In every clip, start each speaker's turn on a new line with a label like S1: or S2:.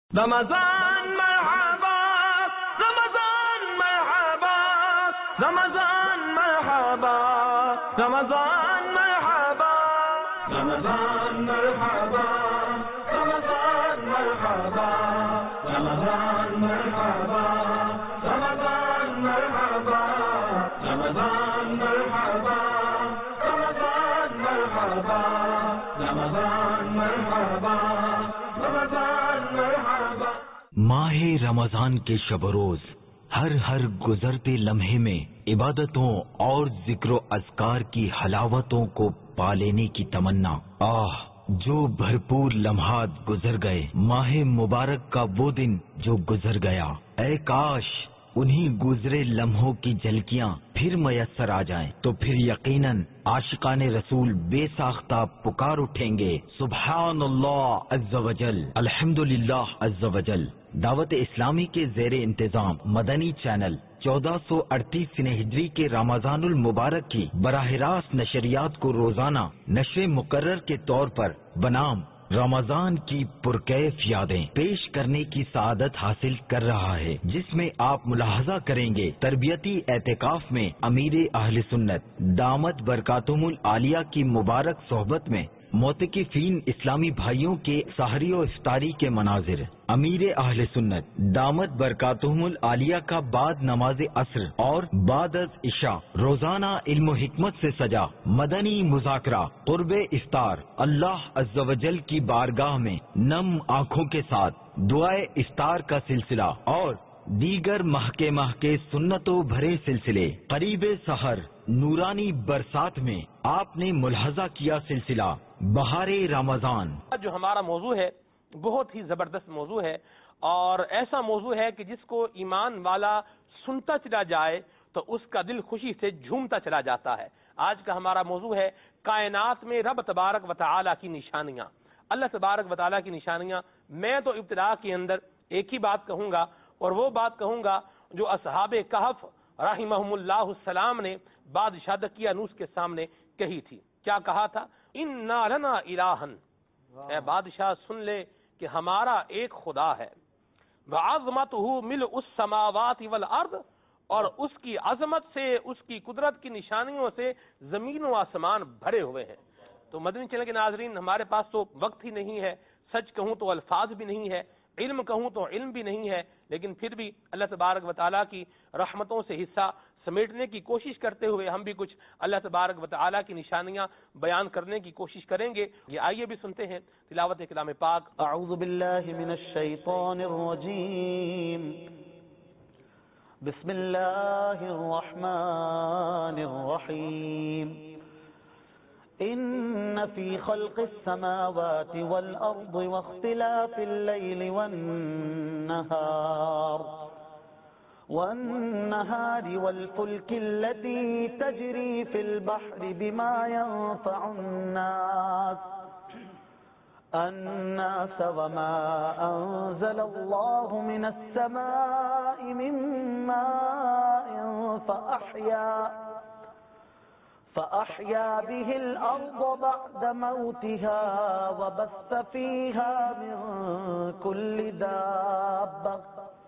S1: رمضان مرحبا رمضان مرحبا رمضان مرحبا رمضان مرحبا رمضان مرحبا رمضان مرحبا رمضان مرحبا رمضان مرحبا رمضان مرحبا رمضان مرحبا رمضان مرحبا رمضان مرحبا۔
S2: ماہ رمضان کے شب و روز ہر گزرتے لمحے میں عبادتوں اور ذکر و اذکار کی حلاوتوں کو پا لینے کی تمنا۔ جو بھرپور لمحات گزر گئے، ماہ مبارک کا وہ دن جو گزر گیا، اے کاش انہی گزرے لمحوں کی جھلکیاں پھر میسر آ جائیں، تو پھر یقیناً عاشقان رسول بے ساختہ پکار اٹھیں گے، سبحان اللہ عز وجل، الحمدللہ عز وجل۔ دعوت اسلامی کے زیر انتظام مدنی چینل 1438 ہجری کے رمضان المبارک کی براہ راست نشریات کو روزانہ نشر مقرر کے طور پر بنام رمضان کی پرکیف یادیں پیش کرنے کی سعادت حاصل کر رہا ہے، جس میں آپ ملاحظہ کریں گے تربیتی اعتکاف میں امیر اہل سنت دامت برکاتہم العالیہ کی مبارک صحبت میں معتکفین اسلامی بھائیوں کے سحری و افطاری کے مناظر، امیر اہل سنت دامت برکاتہم العالیہ کا بعد نماز عصر اور بعد از عشاء روزانہ علم و حکمت سے سجا مدنی مذاکرہ قرب افطار، اللہ عز و جل کی بارگاہ میں نم آنکھوں کے ساتھ دعائے افطار کا سلسلہ اور دیگر ماہ کے سنتوں بھرے سلسلے، قریب سحر نورانی برسات میں آپ نے ملاحظہ کیا سلسلہ بہار رمضان۔
S3: جو ہمارا موضوع ہے بہت ہی زبردست موضوع ہے، اور ایسا موضوع ہے کہ جس کو ایمان والا سنتا چلا جائے تو اس کا دل خوشی سے جھومتا چلا جاتا ہے۔ آج کا ہمارا موضوع ہے کائنات میں رب تبارک و تعالی کی نشانیاں، اللہ تبارک و تعالی کی نشانیاں۔ میں تو ابتدا کے اندر ایک ہی بات کہوں گا، اور وہ بات کہوں گا جو اصحاب کہف رحمہم اللہ السلام نے بادشاہ دقیانوس کے سامنے کہی تھی۔ کیا کہا تھا؟ اِنَّا لَنَا إِلَٰهًا، اے بادشاہ سن لے کہ ہمارا ایک خدا ہے، وَعَظْمَتُهُ مِلْءُ السَّمَاوَاتِ وَالْأَرْضِ، اور اس کی عظمت سے، اس کی قدرت کی نشانیوں سے زمین و آسمان بھرے ہوئے ہیں۔ تو مدنی چینل کے ناظرین، ہمارے پاس تو وقت ہی نہیں ہے، سچ کہوں تو الفاظ بھی نہیں ہے، علم کہوں تو علم بھی نہیں ہے، لیکن پھر بھی اللہ تبارک و تعالیٰ کی رحمتوں سے حصہ سمیٹنے کی کوشش کرتے ہوئے ہم بھی کچھ اللہ تبارک و تعالیٰ کی نشانیاں بیان کرنے کی کوشش کریں گے۔ یہ آئیے بھی سنتے ہیں تلاوت کلام پاک۔
S4: اعوذ باللہ من الشیطان الرجیم، بسم اللہ الرحمن الرحیم، ان فی خلق السماوات والارض واختلاف اللیل والنهار والفلك التي تجري في البحر بما ينفع الناس وما أنزل الله من السماء من ماء فأحيا به الأرض بعد موتها وبث فيها من كل دابة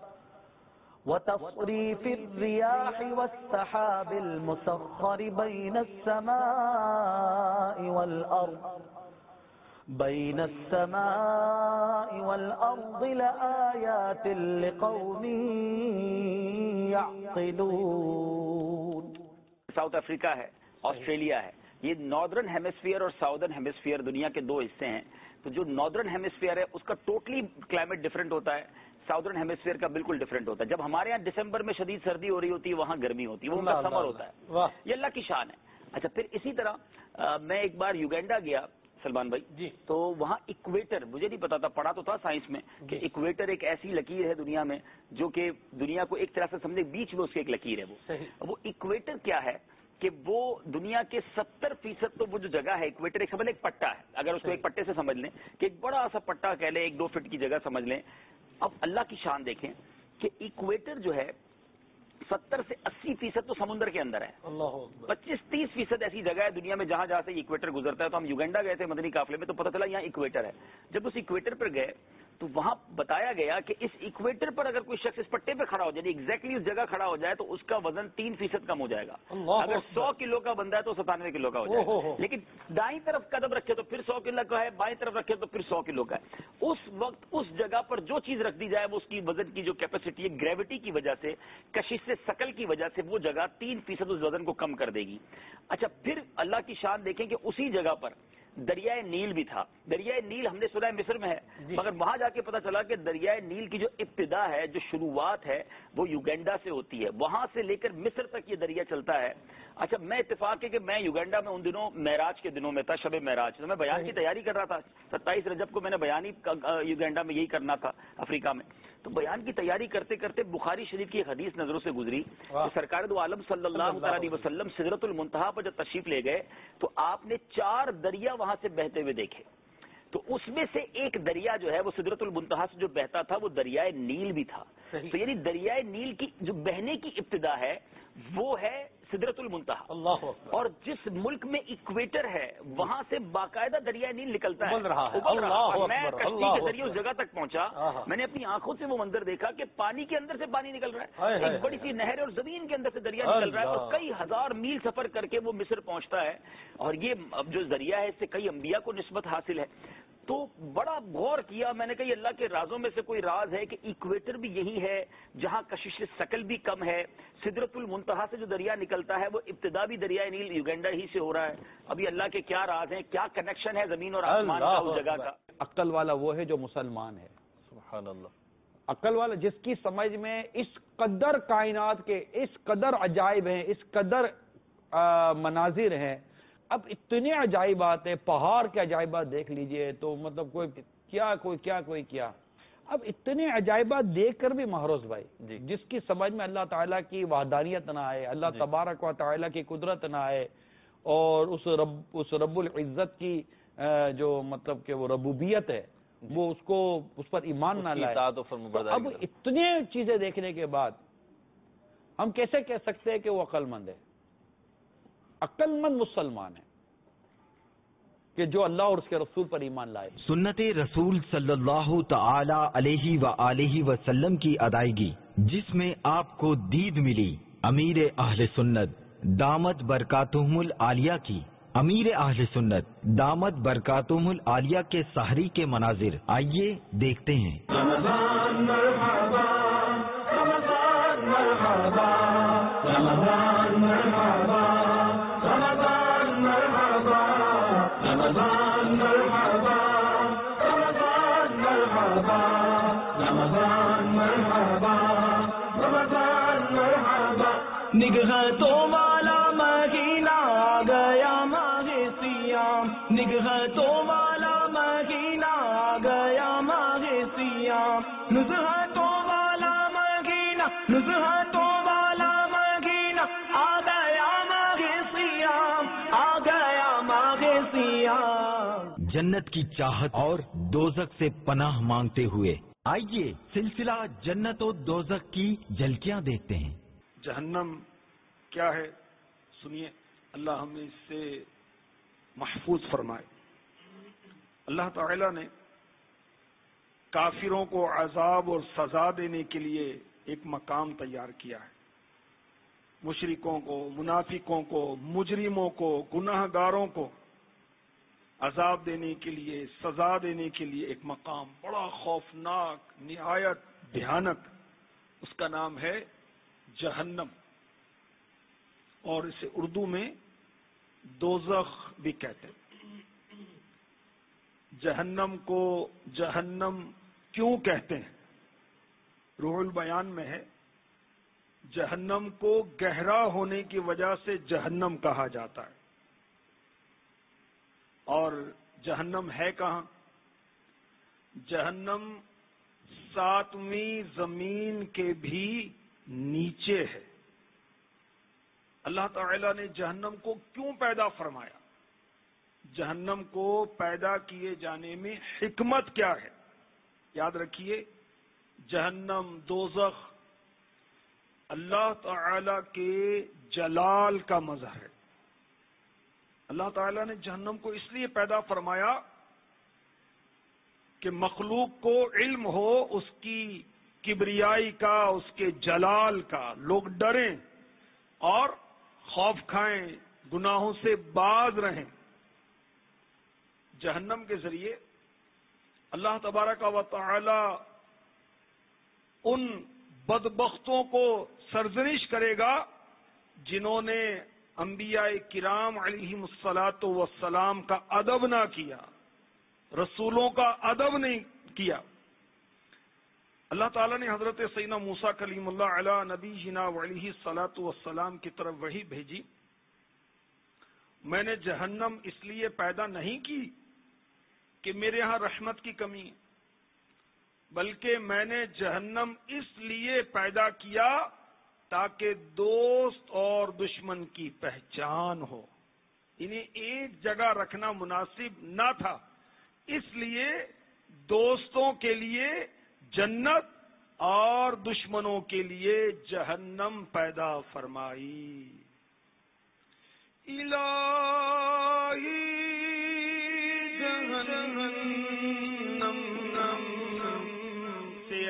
S4: وتصريف الرياح والسحاب المسخر بين السماء والأرض لآيات لقوم يعقلون۔
S5: ساؤتھ افریقہ ہے، آسٹریلیا ہے، یہ ناردرن ہیمسفیئر اور ساؤدرن ہیمسفیئر دنیا کے دو حصے ہیں۔ تو جو ناردرن ہیمسفیئر ہے اس کا ٹوٹلی کلائمیٹ ڈفرینٹ ہوتا ہے، ساؤدرن ہیمسفیئر کا بالکل ڈفرینٹ ہوتا ہے۔ جب ہمارے یہاں دسمبر میں شدید سردی ہو رہی ہوتی ہے، وہاں گرمی ہوتی ہے، وہ ان کا سمر ہوتا ہے۔ یہ اللہ کی شان ہے۔ اچھا، پھر اسی طرح میں ایک بار یوگینڈا گیا سلمان بھائی جی، تو وہاں اکویٹر، مجھے نہیں پتا تھا، پڑھا تو تھا سائنس میں کہ اکویٹر ایک ایسی لکیر ہے دنیا میں جو کہ دنیا کو ایک طرح سے سمجھے بیچ میں اس کی ایک لکیر ہے۔ وہ اکویٹر کیا ہے کہ وہ دنیا کے 70% تو وہ جو جگہ ہے اکویٹر، ایک سمجھ لیں ایک پٹا ہے، اگر اس کو ایک پٹے سے سمجھ لیں کہ ایک بڑا سا پٹا کہہ لیں، 1-2 فٹ کی جگہ سمجھ لیں۔ اب اللہ کی شان دیکھیں کہ اکویٹر جو ہے 70 سے 80% تو سمندر کے اندر ہے، 25-30% ایسی جگہ ہے دنیا میں جہاں سے اکویٹر گزرتا ہے۔ تو ہم یوگینڈا گئے تھے مدنی قافلے میں، تو پتہ چلا یہاں اکویٹر ہے۔ جب اس اکویٹر پر گئے تو وہاں بتایا گیا کہ اس ایکویٹر پر اگر کوئی شخص اس پٹے پہ کھڑا ہو جائے، ایگزیکٹلی اس جگہ کھڑا ہو جائے، تو اس کا وزن 3% کم ہو جائے گا. اگر 100 کلو کا بندہ ہے تو 97 کلو کا ہو جائے گا. لیکن دائیں طرف قدم رکھے تو پھر 100 کلو کا ہے، بائیں طرف رکھے تو پھر 100 کلو کا ہے. اس وقت اس جگہ پر جو چیز رکھ دی جائے وہ اس کی وزن کی جو کیپیسٹی ہے، گریوٹی کی وجہ سے، کشش سے ثقل کی وجہ سے وہ جگہ 3% اس وزن کو کم کر دے گی. اچھا، پھر اللہ کی شان دیکھیں کہ اسی جگہ پر دریائے نیل بھی تھا. دریائے نیل ہم نے سنا ہے مصر میں ہے، مگر وہاں جا کے پتا چلا کہ دریائے نیل کی جو ابتدا ہے، جو شروعات ہے، وہ یوگینڈا سے ہوتی ہے. وہاں سے لے کر مصر تک یہ دریا چلتا ہے. اچھا، میں اتفاق ہے کہ میں یوگینڈا میں ان دنوں معراج کے دنوں میں تھا، شب معراج، تو میں بیان کی تیاری کر رہا تھا. 27 رجب کو میں نے بیان ہی یوگینڈا میں یہی کرنا تھا، افریقہ میں. تو بیان کی تیاری کرتے کرتے بخاری شریف کی ایک حدیث نظروں سے گزری کہ سرکار دو عالم صلی اللہ علیہ وسلم سدرۃ المنتہا پر جب تشریف لے گئے تو آپ نے 4 دریا وہاں سے بہتے ہوئے دیکھے. تو اس میں سے ایک دریا جو ہے وہ سدرۃ المنتہا سے جو بہتا تھا وہ دریائے نیل بھی تھا. تو یعنی دریائے نیل کی جو بہنے کی ابتدا ہے وہ ہے سدرۃ المنتہا.
S3: اللہ اکبر.
S5: اور جس ملک میں ایکویٹر ہے وہاں سے باقاعدہ دریائے نیل نکلتا ہے،
S3: ابل رہا ہے.
S5: ابل رہا.
S3: اللہ
S5: میں
S3: اکبر.
S5: کشتی
S3: اللہ
S5: کے ذریعے اس
S3: اکبر.
S5: جگہ تک پہنچا، میں نے اپنی آنکھوں سے وہ منظر دیکھا کہ پانی کے اندر سے پانی نکل رہا ہے، ایک بڑی سی نہر اور زمین کے اندر سے دریا نکل رہا ہے، اور کئی ہزار میل سفر کر کے وہ مصر پہنچتا ہے. اور یہ اب جو ذریعہ ہے اس سے کئی انبیاء کو نسبت حاصل ہے. تو بڑا غور کیا میں نے کہ یہ اللہ کے رازوں میں سے کوئی راز ہے کہ ایکویٹر بھی یہی ہے جہاں کشش ثقل بھی کم ہے. سدرۃ المنتہا سے جو دریا نکلتا ہے وہ ابتدا بھی دریائے نیل یوگینڈا ہی سے ہو رہا ہے. ابھی اللہ کے کیا راز ہیں، کیا کنیکشن ہے زمین اور آسمان کا اس جگہ کا.
S6: عقل والا وہ ہے جو مسلمان ہے.
S3: سبحان اللہ.
S6: عقل والا جس کی سمجھ میں اس قدر کائنات کے اس قدر عجائب ہیں، اس قدر مناظر ہیں. اب اتنے عجائبات ہیں، پہاڑ کے عجائبات دیکھ لیجئے تو مطلب کوئی کیا. اب اتنے عجائبات دیکھ کر بھی محروز بھائی جس کی سمجھ میں اللہ تعالیٰ کی وحدانیت نہ آئے، اللہ تبارک و تعالیٰ کی قدرت نہ آئے، اور اس رب العزت کی جو مطلب کہ وہ ربوبیت ہے وہ اس پر ایمان نہ لائے. اب اتنے چیزیں دیکھنے کے بعد ہم کیسے کہہ سکتے ہیں کہ وہ عقل مند ہے؟ عقل مند مسلمان ہے کہ جو اللہ اور اس کے رسول پر ایمان لائے.
S2: سنت رسول صلی اللہ تعالی علیہ وآلہ وسلم کی ادائیگی جس میں آپ کو دید ملی امیر اہل سنت دامت برکاتہم العالیہ کی. امیر اہل سنت دامت برکاتہم العالیہ کے سحری کے مناظر آئیے دیکھتے ہیں.
S1: رمضان مرحبا، رمضان مرحبا، رمضان مرحبا، رمضان مرحبا، رمضان مرحبا، رمضان مرحبا، رمضان مرحبا، رمضان مرحبا. نگہتوں والا مہینہ آ گیا ماہ سیام، نگہتوں والا مہینہ آ گیا ماہ سیام، نزہتوں والا مہینہ، نزہتوں والا مہینہ آ گیا ماہ سیام، آ گیا ماہ سیام.
S2: جنت کی چاہت اور دوزخ سے پناہ مانگتے ہوئے آئیے سلسلہ جنت و دوزخ کی جھلکیاں دیکھتے ہیں.
S7: جہنم کیا ہے سنیے، اللہ ہمیں اس سے محفوظ فرمائے. اللہ تعالی نے کافروں کو عذاب اور سزا دینے کے لیے ایک مقام تیار کیا ہے. مشرکوں کو، منافقوں کو، مجرموں کو، گناہ گاروں کو عذاب دینے کے لیے، سزا دینے کے لیے ایک مقام بڑا خوفناک، نہایت بھیانک، اس کا نام ہے جہنم، اور اسے اردو میں دوزخ بھی کہتے ہیں. جہنم کو جہنم کیوں کہتے ہیں؟ روح البیان میں ہے جہنم کو گہرا ہونے کی وجہ سے جہنم کہا جاتا ہے. اور جہنم ہے کہاں؟ جہنم 7ویں زمین کے بھی نیچے ہے. اللہ تعالی نے جہنم کو کیوں پیدا فرمایا؟ جہنم کو پیدا کیے جانے میں حکمت کیا ہے؟ یاد رکھیے، جہنم، دوزخ اللہ تعالی کے جلال کا مظہر ہے. اللہ تعالی نے جہنم کو اس لیے پیدا فرمایا کہ مخلوق کو علم ہو اس کی کبریائی کا، اس کے جلال کا، لوگ ڈریں اور خوف کھائیں، گناہوں سے باز رہیں۔ جہنم کے ذریعے اللہ تبارک و تعالی ان بدبختوں کو سرزنش کرے گا جنہوں نے انبیاء کرام علیہم الصلاۃ والسلام کا ادب نہ کیا، رسولوں کا ادب نہیں کیا۔ اللہ تعالیٰ نے حضرت سیدنا موسیٰ کلیم اللہ علی نبینا علیہ الصلاۃ والسلام کی طرف وحی بھیجی، میں نے جہنم اس لیے پیدا نہیں کی کہ میرے ہاں رحمت کی کمی، بلکہ میں نے جہنم اس لیے پیدا کیا تاکہ دوست اور دشمن کی پہچان ہو۔ انہیں ایک جگہ رکھنا مناسب نہ تھا، اس لیے دوستوں کے لیے جنت اور دشمنوں کے لیے جہنم پیدا فرمائی۔ الہی جہنم سے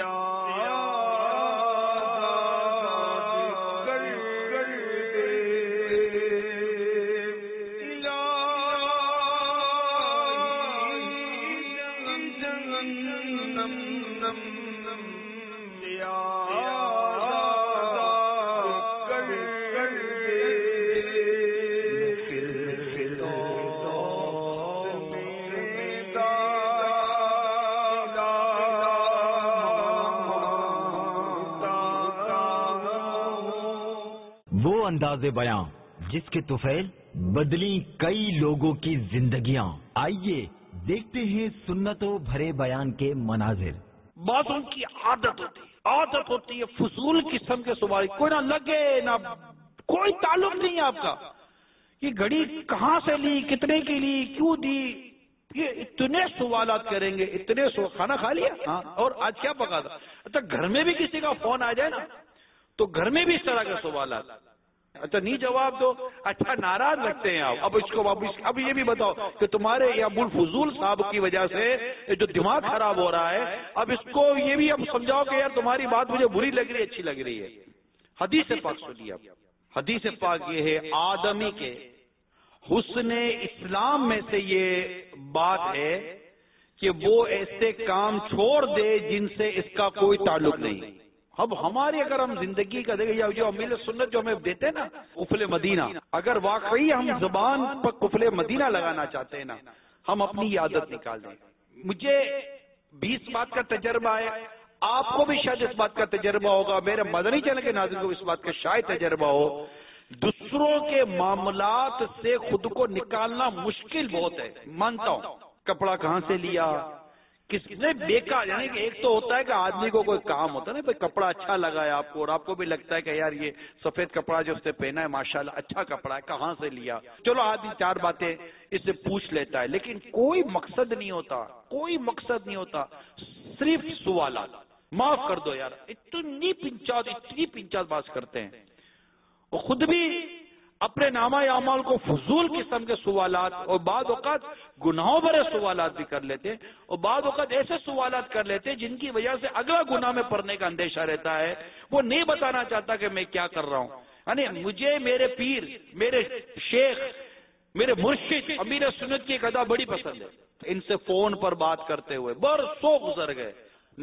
S2: وہ انداز بیاں جس کے طفیل بدلی کئی لوگوں کی زندگیاں۔ آئیے دیکھتے ہیں سنتوں بھرے بیان کے مناظر۔
S6: بات ان کی عادت ہوتی ہے فضول قسم کے سوال، کوئی نہ لگے نہ کوئی تعلق نہیں ہے آپ کا، یہ گھڑی کہاں سے لی، کتنے کی لی، کیوں دی، یہ اتنے سوالات کریں گے، اتنے کھانا کھا لیا، ہاں، اور آج کیا پکا تھا؟ اچھا گھر میں بھی کسی کا فون آ جائے نا تو گھر میں بھی اس طرح کے سوالات، اچھا نہیں جواب دو، اچھا ناراض لگتے ہیں آپ۔ اب اس کو اب یہ بھی بتاؤ کہ تمہارے ابو الفضول صاحب کی وجہ سے جو دماغ خراب ہو رہا ہے، اب اس کو یہ بھی اب سمجھاؤ کہ یار تمہاری بات مجھے بری لگ رہی ہے، اچھی لگ رہی ہے۔ حدیث پاک سنیے اب، حدیث پاک یہ ہے آدمی کے حسن اسلام میں سے یہ بات ہے کہ وہ ایسے کام چھوڑ دے جن سے اس کا کوئی تعلق نہیں۔ اب ہماری اگر ہم زندگی کا دیکھیں یا جو امیل سنت جو ہمیں دیتے ہیں نا قفل مدینہ، اگر واقعی ہم زبان پر قفل مدینہ لگانا چاہتے ہیں نا، ہم اپنی یہ عادت نکال دیں۔ مجھے 20 بات کا تجربہ ہے، آپ کو بھی شاید اس بات کا تجربہ ہوگا، میرے مدنی چینل کے ناظرین کو اس بات کا شاید تجربہ ہو، دوسروں کے معاملات سے خود کو نکالنا مشکل بہت ہے، مانتا ہوں۔ کپڑا کہاں سے لیا، کس نے بیکار، یعنی کہ ایک تو ہوتا ہے کہ آدمی کو کوئی کام ہوتا ہے نا، بھائی کپڑا اچھا لگا ہے آپ کو اور آپ کو بھی لگتا ہے کہ یار یہ سفید کپڑا جو اس نے پہنا ہے ماشاءاللہ اچھا کپڑا ہے، کہاں سے لیا، چلو آدمی 4 باتیں اس سے پوچھ لیتا ہے، لیکن کوئی مقصد نہیں ہوتا، کوئی مقصد نہیں ہوتا، صرف سوالات۔ معاف کر دو یار، اتنی پنچاس بات کرتے ہیں، وہ خود بھی اپنے نامہ اعمال کو فضول قسم کے سوالات اور بعض اوقات گناہوں بھرے سوالات بھی کر لیتے ہیں، اور بعض اوقات ایسے سوالات کر لیتے ہیں جن کی وجہ سے اگلا گناہ میں پڑنے کا اندیشہ رہتا ہے، وہ نہیں بتانا چاہتا کہ میں کیا کر رہا ہوں۔ یعنی مجھے میرے پیر، میرے شیخ، میرے مرشد امیر سنت کی ایک ادا بڑی پسند ہے، ان سے فون پر بات کرتے ہوئے برسوں گزر گئے،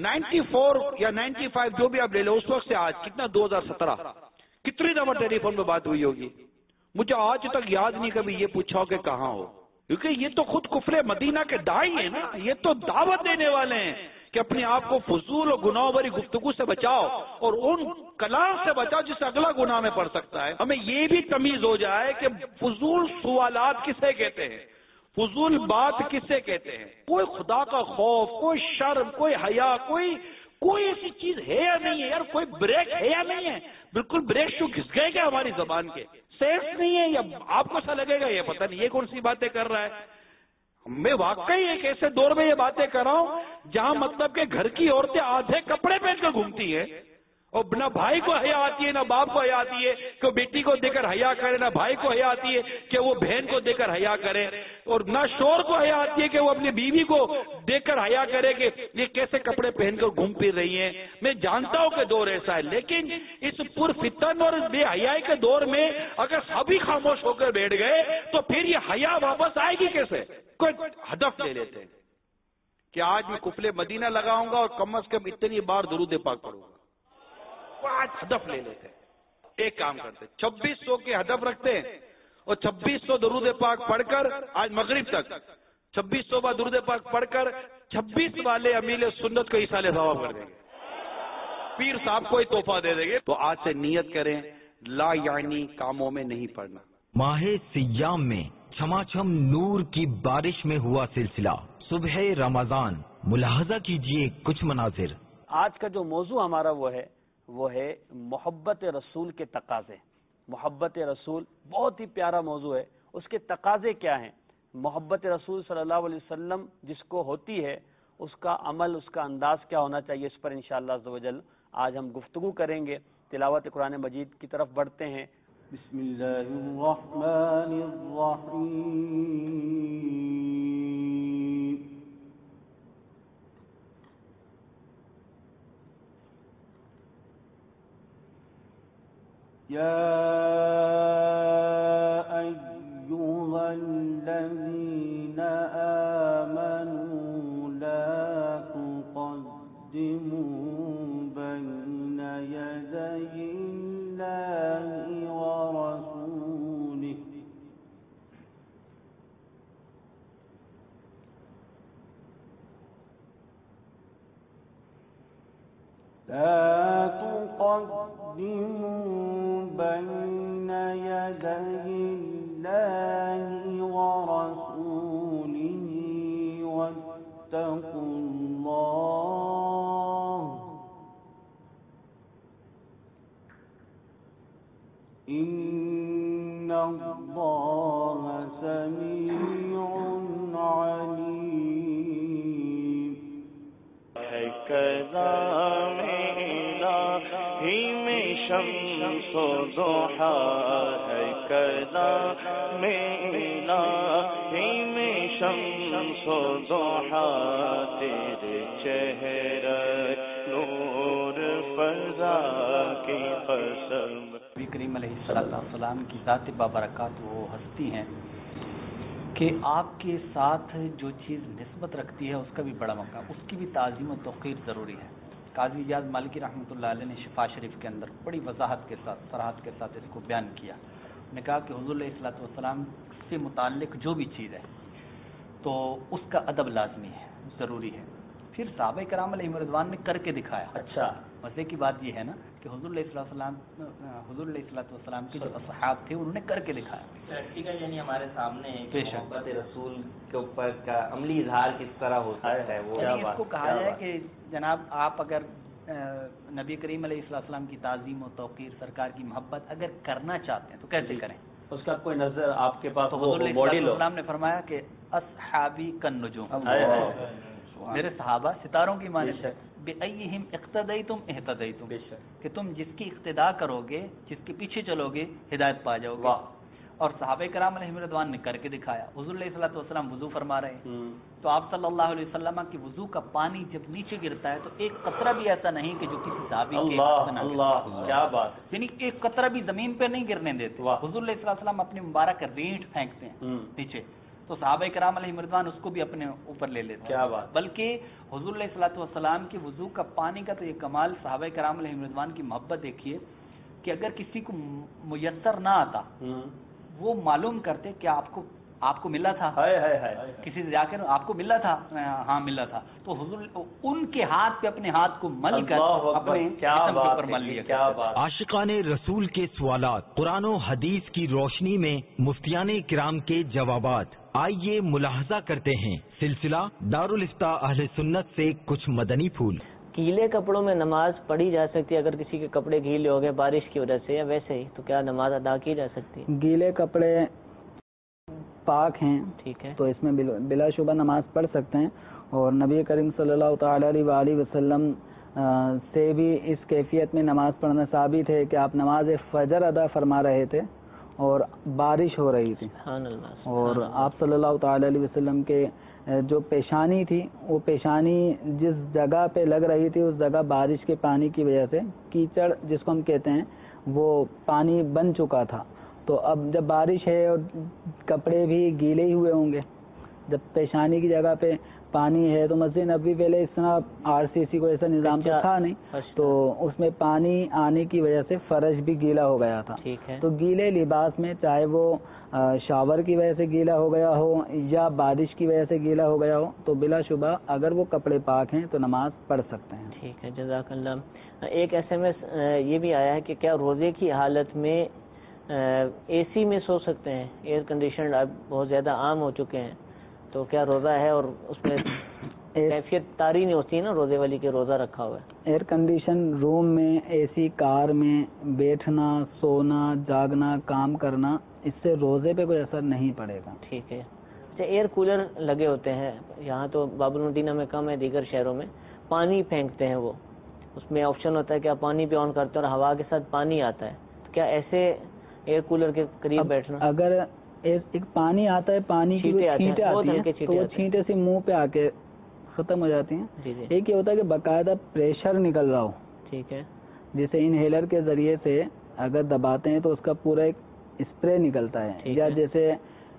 S6: 94 یا 95 جو بھی آپ لے لو، اس وقت سے آج کتنا 2017 کتنی دفعہ ٹیلی فون پہ بات ہوئی ہوگی، مجھے آج تک یاد نہیں کبھی یہ پوچھا ہو کہ کہاں ہو، کیونکہ یہ تو خود کفر مدینہ کے داعی ہیں نا، یہ تو دعوت دینے والے ہیں کہ اپنے آپ کو فضول اور گناہ بھری گفتگو سے بچاؤ اور ان کلام سے بچاؤ جس سے اگلا گناہ میں پڑ سکتا ہے۔ ہمیں یہ بھی تمیز ہو جائے کہ فضول سوالات کسے کہتے ہیں، فضول بات کسے کہتے ہیں، کوئی خدا کا خوف، کوئی شرم، کوئی حیا، کوئی ایسی چیز ہے یا نہیں ہے یار، کوئی بریک ہے یا نہیں ہے، بالکل بریک شو گھس گئے کیا ہماری زبان کے، سینس نہیں ہے، یا آپ کو ایسا لگے گا یہ پتہ نہیں یہ کون سی باتیں کر رہا ہے۔ میں واقعی ایک ایسے دور میں یہ باتیں کر رہا ہوں جہاں مطلب کہ گھر کی عورتیں آدھے کپڑے پہن کر گھومتی ہیں، اور نہ بھائی کو حیا آتی ہے نہ باپ کو حیا آتی ہے کہ وہ بیٹی کو دے کر حیا کرے، نہ بھائی کو حیا آتی ہے کہ وہ بہن کو دے کر حیا کرے، اور نہ شوہر کو حیا آتی ہے کہ وہ اپنی بیوی کو دیکھ کر حیا کرے کہ یہ کیسے کپڑے پہن کر گھوم پھر رہی ہیں۔ میں جانتا ہوں کہ دور ایسا ہے، لیکن اس پر فتن اور بے حیائی کے دور میں اگر سبھی خاموش ہو کر بیٹھ گئے تو پھر یہ حیا واپس آئے گی کیسے؟ کوئی ہدف لے لیتے کہ آج میں قفل مدینہ لگاؤں گا اور کم از کم اتنی بار درود پاک پڑھوں گا، آج ہدف لے لیتے ہیں۔ ایک کام کرتے 2600 کے ہدف رکھتے ہیں اور 2600 درود پاک پڑھ کر آج مغرب تک 2600 بار درود پاک پڑھ کر 26 والے امیل سنت کو ایصال ثواب کر دیں گے، پیر صاحب کو ہی تحفہ دے دیں گے۔ تو آج سے نیت کریں لا یعنی کاموں میں نہیں پڑھنا۔
S2: ماہ سیام میں چھما چھم نور کی بارش میں ہوا سلسلہ صبح رمضان، ملاحظہ کیجئے کچھ مناظر۔
S8: آج کا جو موضوع ہمارا وہ ہے محبت رسول کے تقاضے۔ محبت رسول بہت ہی پیارا موضوع ہے، اس کے تقاضے کیا ہیں؟ محبت رسول صلی اللہ علیہ وسلم جس کو ہوتی ہے اس کا عمل، اس کا انداز کیا ہونا چاہیے، اس پر انشاءاللہ عز و جل آج ہم گفتگو کریں گے۔ تلاوت قرآن مجید کی طرف بڑھتے ہیں۔
S4: بسم اللہ الرحمن الرحیم۔ یا ایھا الذین آمنوا لا تقدموا بین یدی اللہ ورسولہ لا تقدموا بين يدي الله ورسوله واتقوا الله إن الله سميع عليم۔ شمس و ضحا ہے کلام الہی میں شمس و ضحا، تیرے چہرہ نور فضا کی قسم۔
S8: نبی کریم علیہ السلام کی ذات بابرکات وہ ہستی ہیں کہ آپ کے ساتھ جو چیز نسبت رکھتی ہے اس کا بھی بڑا مقام، اس کی بھی تعظیم و توقیر ضروری ہے۔ قاضی اجاز مالکی رحمۃ اللہ علیہ نے شفا شریف کے اندر بڑی وضاحت کے ساتھ، صراحت کے ساتھ اس کو بیان کیا۔ انہوں نے کہا کہ حضور علیہ الصلوۃ والسلام سے متعلق جو بھی چیز ہے تو اس کا ادب لازمی ہے، ضروری ہے۔ پھر صحابہ کرام علیہ رضوان نے کر کے دکھایا۔ اچھا، مزے کی بات یہ ہے نا کہ حضور علیہ الصلوۃ والسلام کے جو اصحاب تھے انہوں نے کر کے دکھایا۔
S9: پریکٹیکل یعنی ہمارے سامنے محبت رسول کے اوپر کا عملی اظہار کس طرح ہوتا ہے، وہ
S8: اس کو کہا جائے کہ جناب آپ اگر نبی کریم علیہ السلام کی تعظیم و توقیر، سرکار کی محبت اگر کرنا چاہتے ہیں تو کیسے کریں؟
S9: اس کا کوئی نظر آپ کے پاس؟
S8: حضور علیہ السلام نے فرمایا کہ اصحابی کالنجوم، میرے صحابہ ستاروں کی مانند، بِأَيِّهِمْ اقتدیتم اہتدیتم، کہ تم جس کی اقتداء کرو گے، جس کے پیچھے چلو گے، ہدایت پا جاؤ گے۔ اور صحابہ کرام علیہ رضوان نے کر کے دکھایا۔ حضور علیہ الصلوۃ والسلام وضو فرما رہے ہیں تو آپ صلی اللہ علیہ وسلم کی وضو کا پانی جب نیچے گرتا ہے تو ایک قطرہ بھی ایسا نہیں کہ جو کسی صحابی کے
S9: کیا بات،
S8: یعنی ایک قطرہ بھی زمین پہ نہیں گرنے دیتے۔ حضور علیہ السلام اپنی مبارک رینٹ پھینکتے ہیں نیچے، تو صحابہ کرام علیہ رضوان اس کو بھی اپنے اوپر لے لیتے ہیں۔
S9: کیا بات،
S8: بلکہ حضور علیہ الصلوۃ والسلام کی وضو کا پانی کا تو یہ کمال، صحابہ کرام علیہ رضوان کی محبت دیکھیے کہ اگر کسی کو میسر نہ آتا وہ معلوم کرتے کہ آپ کو ملا تھا، کسی سے جا کر آپ کو ملا تھا، ہاں ملا تھا، تو حضور ان کے ہاتھ پہ اپنے ہاتھ کو مل کر اپنے جسم کے اوپر مل لیا۔
S2: عاشقان رسول کے سوالات، قرآن و حدیث کی روشنی میں مفتیان کرام کے جوابات۔ آئیے ملاحظہ کرتے ہیں سلسلہ دارالفتاء اہل سنت سے کچھ مدنی پھول۔
S10: گیلے کپڑوں میں نماز پڑھی جا سکتی ہے اگر کسی کے کپڑے گیلے ہو گئے بارش کی وجہ سے، یا ویسے ہی تو کیا نماز ادا کی جا سکتی ہے؟
S11: گیلے کپڑے پاک ہیں،
S10: ٹھیک ہے،
S11: تو اس میں بلا شبہ نماز پڑھ سکتے ہیں، اور نبی کریم صلی اللہ تعالی علیہ وآلہ وسلم سے بھی اس کیفیت میں نماز پڑھنا ثابت ہے کہ آپ نماز فجر ادا فرما رہے تھے اور بارش ہو رہی تھی، اور آپ صلی اللہ تعالی علیہ وسلم کے جو پیشانی تھی وہ پیشانی جس جگہ پہ لگ رہی تھی اس جگہ بارش کے پانی کی وجہ سے کیچڑ جس کو ہم کہتے ہیں وہ پانی بن چکا تھا. تو اب جب بارش ہے اور کپڑے بھی گیلے ہی ہوئے ہوں گے، جب پیشانی کی جگہ پہ پانی ہے تو مسجد نبوی پہلے اس طرح RCC کو ایسا نظام تو تھا نہیں، تو اس میں پانی آنے کی وجہ سے فرش بھی گیلا ہو گیا تھا. تو گیلے لباس میں چاہے وہ شاور کی وجہ سے گیلا ہو گیا ہو یا بارش کی وجہ سے گیلا ہو گیا ہو تو بلا شبہ اگر وہ کپڑے پاک ہیں تو نماز پڑھ سکتے ہیں.
S10: ٹھیک ہے، جزاک اللہ. ایک SMS یہ بھی آیا ہے کہ کیا روزے کی حالت میں AC میں سو سکتے ہیں؟ ایئر کنڈیشنڈ اب بہت زیادہ عام ہو چکے ہیں، تو کیا روزہ ہے اور اس میں کیفیت طاری نہیں ہوتی ہے نا روزے والی کے روزہ رکھا ہوا ہے؟
S11: ایئر کنڈیشن روم میں AC کار میں بیٹھنا، سونا، جاگنا، کام کرنا، اس سے روزے پہ کوئی اثر نہیں پڑے گا.
S10: ٹھیک ہے. اچھا، ایئر کولر لگے ہوتے ہیں یہاں تو باب المدینہ میں کم ہے، دیگر شہروں میں پانی پھینکتے ہیں، وہ اس میں آپشن ہوتا ہے کہ آپ پانی بھی آن کرتے ہیں اور ہوا کے ساتھ پانی آتا ہے. تو کیا ایسے ایئر کولر کے قریب بیٹھنا؟
S11: اگر ایک پانی آتا ہے، پانی کی چھینٹیں آتی ہیں تو وہ چھینٹیں سے منہ پہ آ کے ختم ہو جاتی ہیں. ایک یہ ہوتا ہے کہ باقاعدہ پریشر نکل رہا ہو،
S10: ٹھیک ہے،
S11: جیسے انہیلر کے ذریعے سے اگر دباتے ہیں تو اس کا پورا ایک اسپرے نکلتا ہے، یا جیسے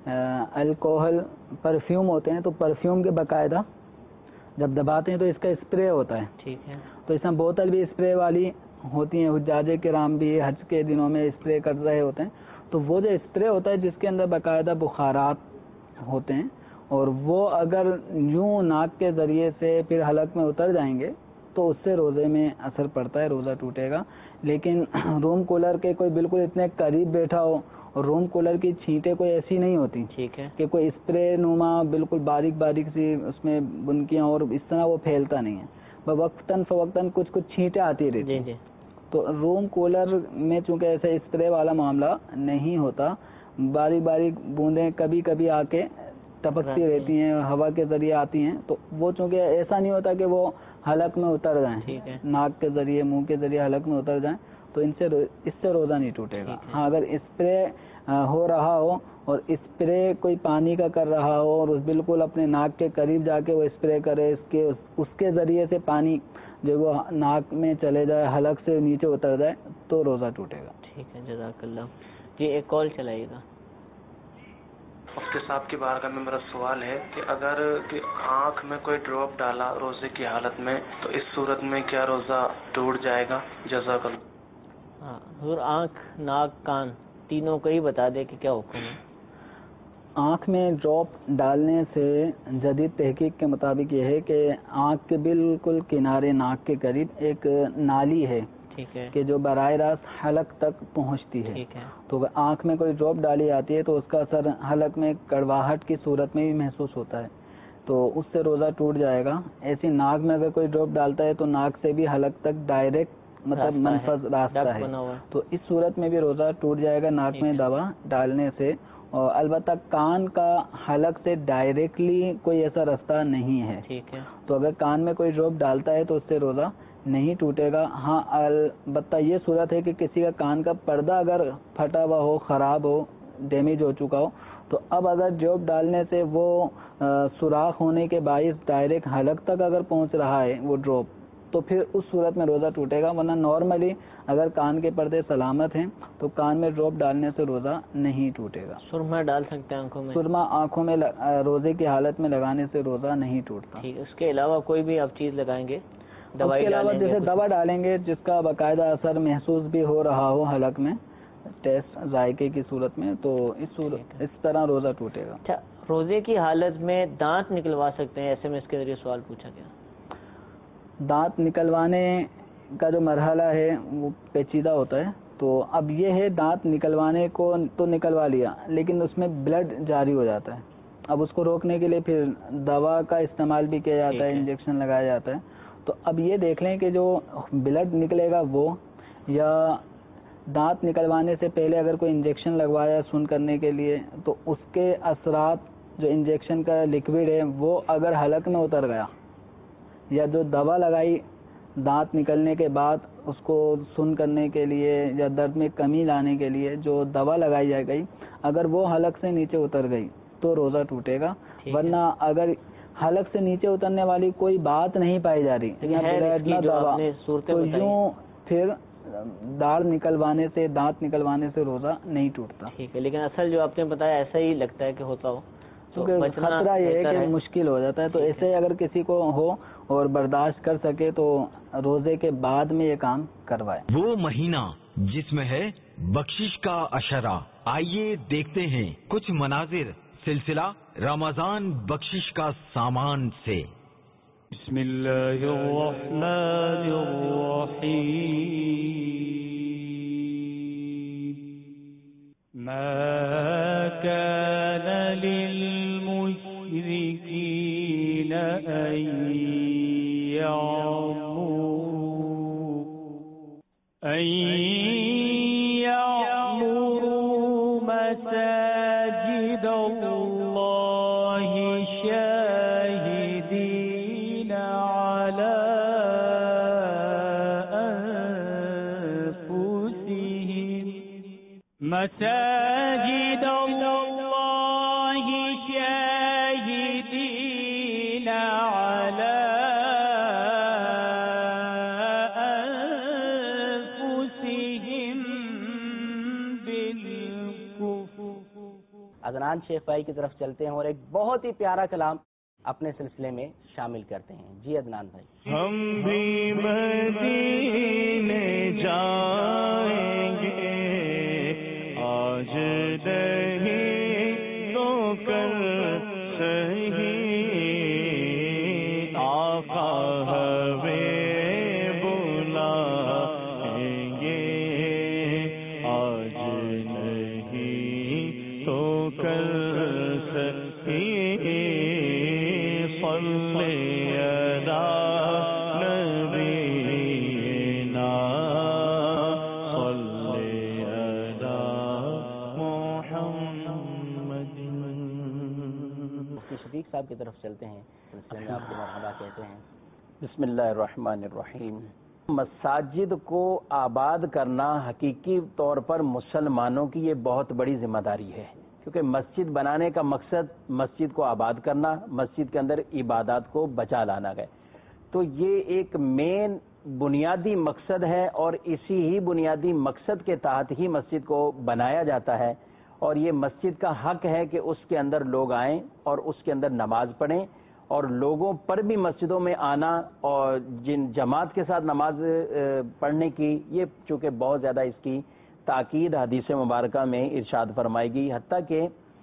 S11: الکوہل پرفیوم ہوتے ہیں تو پرفیوم کے باقاعدہ جب دباتے ہیں تو اس کا اسپرے ہوتا ہے.
S10: ٹھیک ہے.
S11: تو اس میں بوتل بھی اسپرے والی ہوتی ہیں، حجاج کرام بھی حج کے دنوں میں اسپرے کر رہے ہوتے ہیں. تو وہ جو اسپرے ہوتا ہے جس کے اندر باقاعدہ بخارات ہوتے ہیں اور وہ اگر یوں ناک کے ذریعے سے پھر حلق میں اتر جائیں گے تو اس سے روزے میں اثر پڑتا ہے، روزہ ٹوٹے گا. لیکن روم کولر کے کوئی بالکل اتنے قریب بیٹھا ہو اور روم کولر کی چھینٹیں کوئی ایسی نہیں ہوتی،
S10: ٹھیک ہے،
S11: کہ کوئی اسپرے نما بالکل باریک باریک سی اس میں بنکیاں اور اس طرح وہ پھیلتا نہیں ہے، وقتاً فوقتاً کچھ چھینٹیں آتی رہتی ہیں. تو روم کولر میں چونکہ ایسے اسپرے والا معاملہ نہیں ہوتا، باریک باریک بوندیں کبھی کبھی آ کے ٹپکتی رہتی ہیں، ہوا کے ذریعے آتی ہیں، تو وہ چونکہ ایسا نہیں ہوتا کہ وہ حلق میں اتر جائیں، ناک کے ذریعے منہ کے ذریعے حلق میں اتر جائیں، تو اس سے روزہ نہیں ٹوٹے گا. ہاں اگر اسپرے ہو رہا ہو اور اسپرے کوئی پانی کا کر رہا ہو اور بالکل اپنے ناک کے قریب جا کے وہ اسپرے کرے، اس کے ذریعے سے پانی جو وہ ناک میں چلے جائے، حلق سے نیچے اتر جائے تو روزہ ٹوٹے گا.
S10: ٹھیک ہے، جزاک اللہ. جی ایک کال چلائیے گا.
S12: مفتی صاحب کی بارگاہ میں میرا سوال ہے کہ اگر آنکھ میں کوئی ڈراپ ڈالا روزے کی حالت میں تو اس صورت میں کیا روزہ ٹوٹ جائے گا؟ جزاک اللہ.
S10: ہاں حضور، آنکھ، ناک، کان تینوں کو ہی بتا دے کہ کیا حکم ہے.
S11: آنکھ میں ڈراپ ڈالنے سے جدید تحقیق کے مطابق یہ ہے کہ آنکھ کے بالکل کنارے ناک کے قریب ایک نالی ہے،
S10: ٹھیک ہے،
S11: کہ جو براہ راست حلق تک پہنچتی ہے. تو آنکھ میں کوئی ڈراپ ڈالی جاتی ہے تو اس کا اثر حلق میں کڑواہٹ کی صورت میں بھی محسوس ہوتا ہے، تو اس سے روزہ ٹوٹ جائے گا. ایسی ناک میں اگر کوئی ڈراپ ڈالتا ہے تو ناک سے بھی حلق تک ڈائریکٹ مطلب منفذ راستہ ہے، تو اس صورت میں بھی روزہ ٹوٹ جائے گا ناک میں دوا ڈالنے سے. اور البتہ کان کا حلق سے ڈائریکٹلی کوئی ایسا راستہ نہیں ہے،
S10: ٹھیک ہے،
S11: تو اگر کان میں کوئی ڈراپ ڈالتا ہے تو اس سے روزہ نہیں ٹوٹے گا. ہاں البتہ یہ صورت ہے کہ کسی کا کان کا پردہ اگر پھٹا ہوا ہو، خراب ہو، ڈیمیج ہو چکا ہو، تو اب اگر ڈراپ ڈالنے سے وہ سوراخ ہونے کے باعث ڈائریکٹ حلق تک اگر پہنچ رہا ہے وہ ڈراپ، تو پھر اس صورت میں روزہ ٹوٹے گا. ورنہ نارملی اگر کان کے پردے سلامت ہیں تو کان میں ڈراپ ڈالنے سے روزہ نہیں ٹوٹے گا.
S10: سرما ڈال سکتے ہیں آنکھوں میں؟
S11: سرما آنکھوں میں روزے کی حالت میں لگانے سے روزہ نہیں ٹوٹتا.
S10: ٹھیک، اس کے علاوہ کوئی بھی آپ چیز لگائیں گے؟
S11: اس کے علاوہ جیسے دوا ڈالیں گے جس کا باقاعدہ اثر محسوس بھی ہو رہا ہو حلق میں، ٹیسٹ ذائقے کی صورت میں، تو اس طرح روزہ ٹوٹے گا.
S10: اچھا، روزے کی حالت میں دانت نکلوا سکتے ہیں؟ SMS کے ذریعے سوال پوچھا گیا.
S11: دانت نکلوانے کا جو مرحلہ ہے وہ پیچیدہ ہوتا ہے. تو اب یہ ہے دانت نکلوانے کو تو نکلوا لیا لیکن اس میں بلڈ جاری ہو جاتا ہے. اب اس کو روکنے کے لیے پھر دوا کا استعمال بھی کیا جاتا ہے، انجیکشن لگایا جاتا ہے. تو اب یہ دیکھ لیں کہ جو بلڈ نکلے گا وہ، یا دانت نکلوانے سے پہلے اگر کوئی انجیکشن لگوایا سن کرنے کے لیے تو اس کے اثرات جو انجیکشن کا لکوڈ ہے وہ اگر حلق میں اتر گیا، یا جو دوا لگائی دانت نکلنے کے بعد اس کو سن کرنے کے لیے یا درد میں کمی لانے کے لیے جو دوا لگائی جائے گئی، اگر وہ حلق سے نیچے اتر گئی تو روزہ ٹوٹے گا، ورنہ اگر حلق سے نیچے اترنے والی کوئی بات نہیں پائی جا رہی دوا تو یوں پھر دانت نکلوانے سے روزہ نہیں ٹوٹتا.
S10: ٹھیک ہے، لیکن اصل جو آپ نے بتایا ایسا ہی لگتا ہے کہ ہوتا ہو،
S11: خطرہ یہ ہے کہ مشکل ہو جاتا ہے. تو ایسے اگر کسی کو ہو اور برداشت کر سکے تو روزے کے بعد میں یہ کام کروائے.
S2: وہ مہینہ جس میں ہے بخشش کا اشرہ. آئیے دیکھتے ہیں کچھ مناظر سلسلہ رمضان بخشش کا سامان سے.
S13: بسم اللہ الرحمن الرحیم. ما كان للمشركين أن يعمروا مساجد الله شاهدين على أنفسهم مساجد الله شاهدين على أنفسهم بالكفر.
S14: عدنان شیخ بھائی کی طرف چلتے ہیں اور ایک بہت ہی پیارا کلام اپنے سلسلے میں شامل کرتے ہیں. جی عدنان بھائی.
S4: ہم بھی مدینے جائیں گے آج نہیں تو کل صحیح، آقا ہمیں بلائیں گے آج نہیں تو کل صحیح. صلی علی نبینا صلی علی محمد.
S14: مفتی شفیق صاحب کی طرف چلتے ہیں، سلسلے میں آپ کو مرحبا کہتے ہیں. بسم اللہ الرحمن الرحیم. مساجد کو آباد کرنا حقیقی طور پر مسلمانوں کی یہ بہت بڑی ذمہ داری ہے، کیونکہ مسجد بنانے کا مقصد مسجد کو آباد کرنا، مسجد کے اندر عبادات کو بچا لانا ہے. تو یہ ایک مین بنیادی مقصد ہے اور اسی ہی بنیادی مقصد کے تحت ہی مسجد کو بنایا جاتا ہے. اور یہ مسجد کا حق ہے کہ اس کے اندر لوگ آئیں اور اس کے اندر نماز پڑھیں. اور لوگوں پر بھی مسجدوں میں آنا اور جن جماعت کے ساتھ نماز پڑھنے کی، یہ چونکہ بہت زیادہ اس کی تاکید حدیث مبارکہ میں ارشاد فرمائی گئی. حتیٰ کہ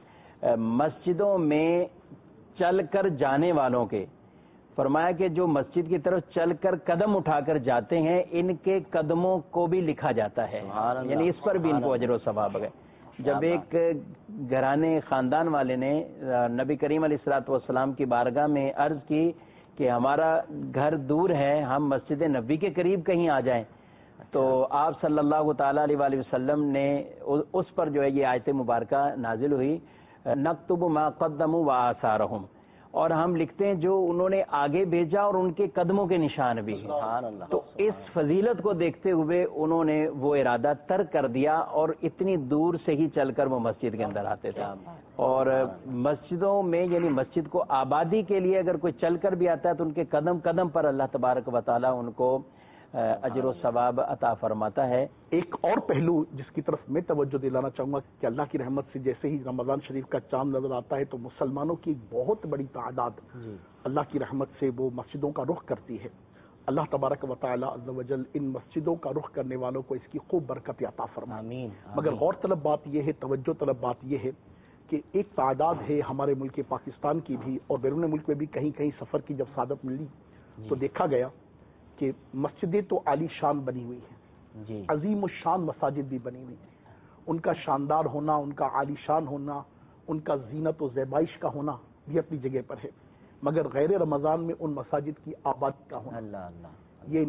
S14: مسجدوں میں چل کر جانے والوں کے فرمایا کہ جو مسجد کی طرف چل کر قدم اٹھا کر جاتے ہیں ان کے قدموں کو بھی لکھا جاتا ہے، یعنی اس پر بھی ان کو اجر و ثواب ہے. جب ایک گھرانے خاندان والے نے نبی کریم علیہ الصلوۃ والسلام کی بارگاہ میں عرض کی کہ ہمارا گھر دور ہے، ہم مسجد نبی کے قریب کہیں آ جائیں، تو آپ صلی اللہ تعالی علیہ وآلہ وسلم نے اس پر جو ہے یہ آیت مبارکہ نازل ہوئی، نکتب ما قدموا وآثارہم، اور ہم لکھتے ہیں جو انہوں نے آگے بھیجا اور ان کے قدموں کے نشان بھی. تو اس فضیلت کو دیکھتے ہوئے انہوں نے وہ ارادہ ترک کر دیا اور اتنی دور سے ہی چل کر وہ مسجد کے اندر آتے تھے. اور مسجدوں میں یعنی مسجد کو آبادی کے لیے اگر کوئی چل کر بھی آتا ہے تو ان کے قدم قدم پر اللہ تبارک و تعالی ان کو اجر و ثواب عطا فرماتا ہے.
S15: ایک اور پہلو جس کی طرف میں توجہ دلانا چاہوں گا کہ اللہ کی رحمت سے جیسے ہی رمضان شریف کا چاند نظر آتا ہے تو مسلمانوں کی ایک بہت بڑی تعداد اللہ کی رحمت سے وہ مسجدوں کا رخ کرتی ہے. اللہ تبارک و تعالی عز و جل ان مسجدوں کا رخ کرنے والوں کو اس کی خوب برکت عطا فرمائے. مگر غور طلب بات یہ ہے، توجہ طلب بات یہ ہے کہ ایک تعداد ہے ہمارے ملک پاکستان کی بھی اور بیرون ملک میں بھی کہیں کہیں سفر کی جب سعادت ملی تو دیکھا گیا کہ مسجدیں تو عالی شان بنی ہوئی ہیں، عظیم الشان مساجد بھی بنی ہوئی ہیں. ان کا شاندار ہونا، ان کا عالی شان ہونا، ان کا زینت و زیبائش کا ہونا بھی اپنی جگہ پر ہے، مگر غیر رمضان میں ان مساجد کی آبادی کا ہونا یہ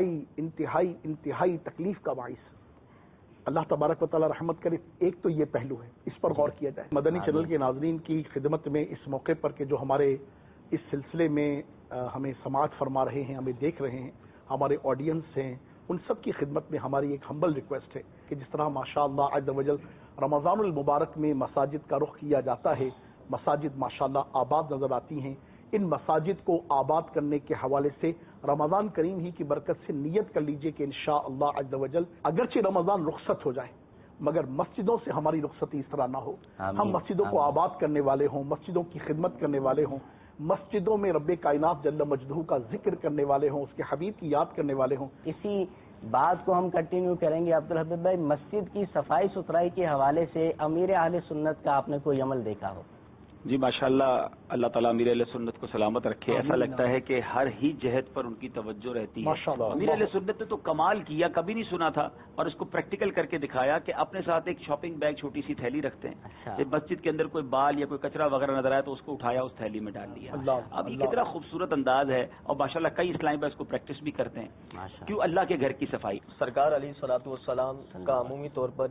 S15: انتہائی تکلیف کا باعث. اللہ تبارک و تعالی رحمت کرے. ایک تو یہ پہلو ہے، اس پر غور کیا جائے. مدنی چینل کے ناظرین کی خدمت میں اس موقع پر کہ جو ہمارے اس سلسلے میں ہمیں سماعت فرما رہے ہیں، ہمیں دیکھ رہے ہیں، ہمارے آڈینس ہیں، ان سب کی خدمت میں ہماری ایک ہمبل ریکویسٹ ہے کہ جس طرح ماشاءاللہ عز وجل رمضان المبارک میں مساجد کا رخ کیا جاتا ہے، مساجد ماشاءاللہ آباد نظر آتی ہیں، ان مساجد کو آباد کرنے کے حوالے سے رمضان کریم ہی کی برکت سے نیت کر لیجئے کہ انشاءاللہ عز وجل اگرچہ رمضان رخصت ہو جائے مگر مسجدوں سے ہماری رخصتی اس طرح نہ ہو، ہم مسجدوں کو آباد کرنے والے ہوں، مسجدوں کی خدمت کرنے والے ہوں، مسجدوں میں رب کائنات جل مجدہ کا ذکر کرنے والے ہوں، اس کے حبیب کی یاد کرنے والے ہوں۔
S16: اسی بات کو ہم کنٹینیو کریں گے عبدالحبیب بھائی، مسجد کی صفائی ستھرائی کے حوالے سے امیر اہل سنت کا آپ نے کوئی عمل دیکھا ہو؟
S5: جی ماشاءاللہ، اللہ تعالیٰ امیر اہل سنت کو سلامت رکھے۔ ایسا لگتا ہے کہ ہر ہی جہت پر ان کی توجہ رہتی ہے۔ امیر اہل سنت نے تو کمال کیا، کبھی نہیں سنا تھا اور اس کو پریکٹیکل کر کے دکھایا کہ اپنے ساتھ ایک شاپنگ بیگ چھوٹی سی تھیلی رکھتے ہیں، مسجد کے اندر کوئی بال یا کوئی کچرا وغیرہ نظر آیا تو اس کو اٹھایا، اس تھیلی میں ڈال دیا۔ اب یہ کتنا خوبصورت انداز ہے اور ماشاءاللہ کئی اسلام پر اس کو پریکٹس بھی کرتے ہیں۔ کیوں؟ اللہ کے گھر کی صفائی۔
S17: سرکار علیہ الصلوۃ والسلام کا عمومی طور پر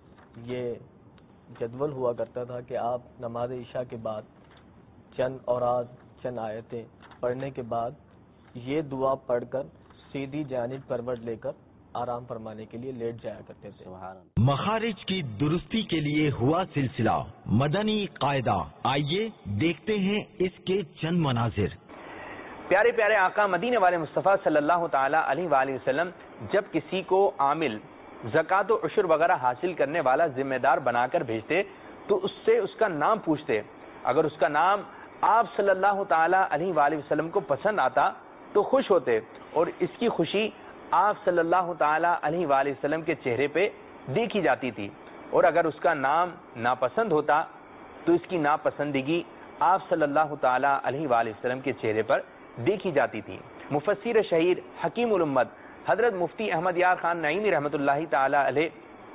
S17: یہ جدول ہوا کرتا تھا کہ آپ نماز عشاء کے بعد چند اوراد، چند آیتیں پڑھنے کے بعد یہ دعا پڑھ کر سیدھی جانب کروٹ لے کر آرام فرمانے کے لیے لیٹ جایا کرتے تھے۔
S2: مخارج کی درستی کے لیے ہوا سلسلہ مدنی قاعدہ، آئیے دیکھتے ہیں اس کے چند مناظر۔
S3: پیارے پیارے آقا مدینے والے مصطفیٰ صلی اللہ تعالی علیہ وآلہ وسلم جب کسی کو عامل، زکوٰۃ و عشر وغیرہ حاصل کرنے والا ذمہ دار بنا کر بھیجتے تو اس سے اس کا نام پوچھتے، اگر اس کا نام آپ صلی اللہ تعالی علیہ وآلہ وسلم کو پسند آتا تو خوش ہوتے اور اس کی خوشی آپ صلی اللہ تعالی علیہ وآلہ وسلم کے چہرے پہ دیکھی جاتی تھی، اور اگر اس کا نام ناپسند ہوتا تو اس کی ناپسندگی آپ صلی اللہ تعالی علیہ وآلہ وسلم کے چہرے پر دیکھی جاتی تھی۔ مفسر شہیر حکیم الامت حضرت مفتی احمد یار خان نعیمی رحمۃ اللہ تعالی علیہ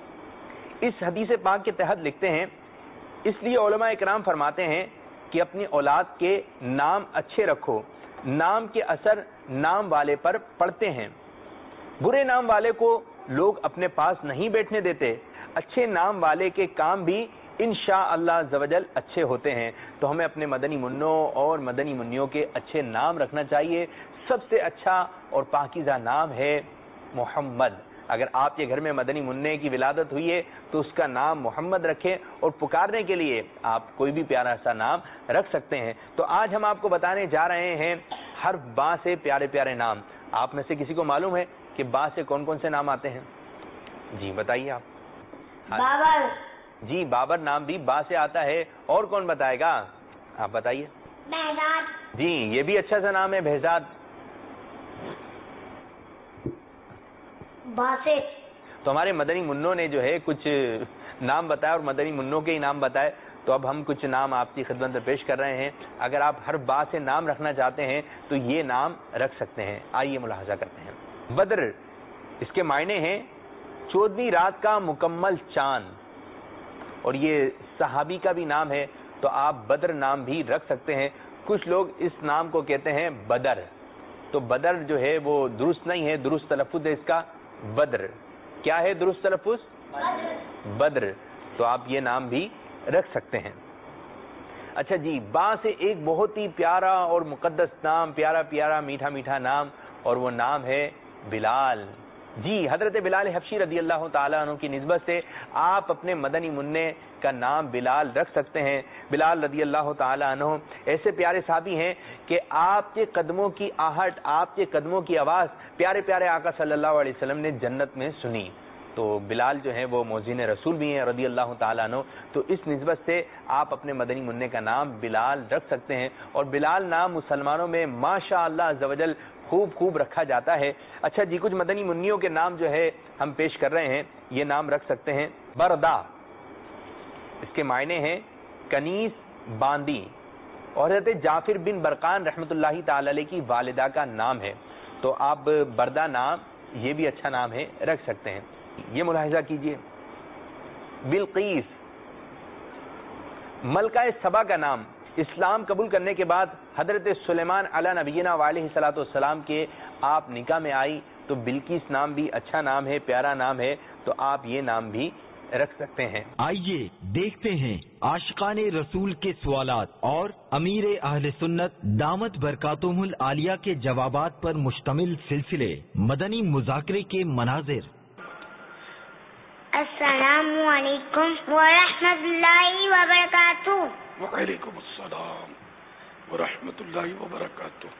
S3: اس حدیث پاک کے تحت لکھتے ہیں، اس لیے علماء اکرام فرماتے ہیں کہ اپنی اولاد کے نام اچھے رکھو، نام کے اثر نام والے پر پڑتے ہیں، برے نام والے کو لوگ اپنے پاس نہیں بیٹھنے دیتے، اچھے نام والے کے کام بھی انشاءاللہ عز و جل اچھے ہوتے ہیں۔ تو ہمیں اپنے مدنی منوں اور مدنی منیوں کے اچھے نام رکھنا چاہیے۔ سب سے اچھا اور پاکیزہ نام ہے محمد۔ اگر آپ کے گھر میں مدنی منع کی ولادت ہوئی ہے تو اس کا نام محمد رکھیں، اور پکارنے کے لیے آپ کوئی بھی پیارا سا نام رکھ سکتے ہیں۔ تو آج ہم آپ کو بتانے جا رہے ہیں حرف با سے پیارے پیارے نام۔ آپ میں سے کسی کو معلوم ہے کہ با سے کون کون سے نام آتے ہیں؟ جی بتائیے آپ۔
S18: بابر۔
S3: جی بابر نام بھی با سے آتا ہے، اور کون بتائے گا؟ آپ بتائیے۔
S18: بہزاد۔
S3: جی یہ بھی اچھا سا نام ہے، بہزاد۔
S18: باسے۔
S3: تو ہمارے مدنی منوں نے جو ہے کچھ نام بتایا اور مدنی منوں کے ہی نام بتائے، تو اب ہم کچھ نام آپ کی خدمت میں پیش کر رہے ہیں۔ اگر آپ ہر با سے نام رکھنا چاہتے ہیں تو یہ نام رکھ سکتے ہیں۔ آئیے ملاحظہ کرتے ہیں۔ بدر، اس کے معنی ہیں 14ویں رات کا مکمل چاند، اور یہ صحابی کا بھی نام ہے، تو آپ بدر نام بھی رکھ سکتے ہیں۔ کچھ لوگ اس نام کو کہتے ہیں بدر، تو بدر جو ہے وہ درست نہیں ہے، درست تلفظ ہے اس کا بدر۔ کیا ہے درست تلفظ؟ بدر۔ تو آپ یہ نام بھی رکھ سکتے ہیں۔ اچھا جی، با سے ایک بہت ہی پیارا اور مقدس نام، پیارا پیارا میٹھا میٹھا نام، اور وہ نام ہے بلال۔ جی حضرت بلال حبشی رضی اللہ تعالیٰ عنہ کی نسبت سے آپ اپنے مدنی منع کا نام بلال رکھ سکتے ہیں۔ بلال رضی اللہ تعالیٰ عنہ ایسے پیارے صحابی ہیں کہ آپ کے قدموں کی آہٹ، آپ کے قدموں کی آواز پیارے پیارے آقا صلی اللہ علیہ وسلم نے جنت میں سنی۔ تو بلال جو ہیں وہ مؤذن رسول بھی ہیں رضی اللہ تعالیٰ عنہ، تو اس نسبت سے آپ اپنے مدنی منع کا نام بلال رکھ سکتے ہیں، اور بلال نام مسلمانوں میں ماشاءاللہ عز و جل خوب رکھا جاتا ہے۔ اچھا جی، کچھ مدنی منیوں کے نام جو ہے ہم پیش کر رہے ہیں، یہ نام رکھ سکتے ہیں۔ بردا، اس کے معنی ہیں کنیز باندی، اور حضرت جعفر بن برقان رحمۃ اللہ تعالی علیہ کی والدہ کا نام ہے، تو آپ بردا نام، یہ بھی اچھا نام ہے، رکھ سکتے ہیں۔ یہ ملاحظہ کیجئے، بلقیس ملکہ سبا کا نام، اسلام قبول کرنے کے بعد حضرت سلیمان علی نبینا علیہ الصلوۃ والسلام کے آپ نکاح میں آئی، تو بلقیس نام بھی اچھا نام ہے، پیارا نام ہے، تو آپ یہ نام بھی
S19: رکھ سکتے ہیں۔
S2: آئیے دیکھتے ہیں عاشقان رسول کے سوالات اور امیر اہل سنت دامت برکاتہم العالیہ کے جوابات پر مشتمل سلسلے مدنی مذاکرے کے مناظر۔
S18: السلام علیکم ورحمۃ اللہ وبرکاتہ۔
S7: وعلیکم السلام ورحمۃ اللہ وبرکاتہ۔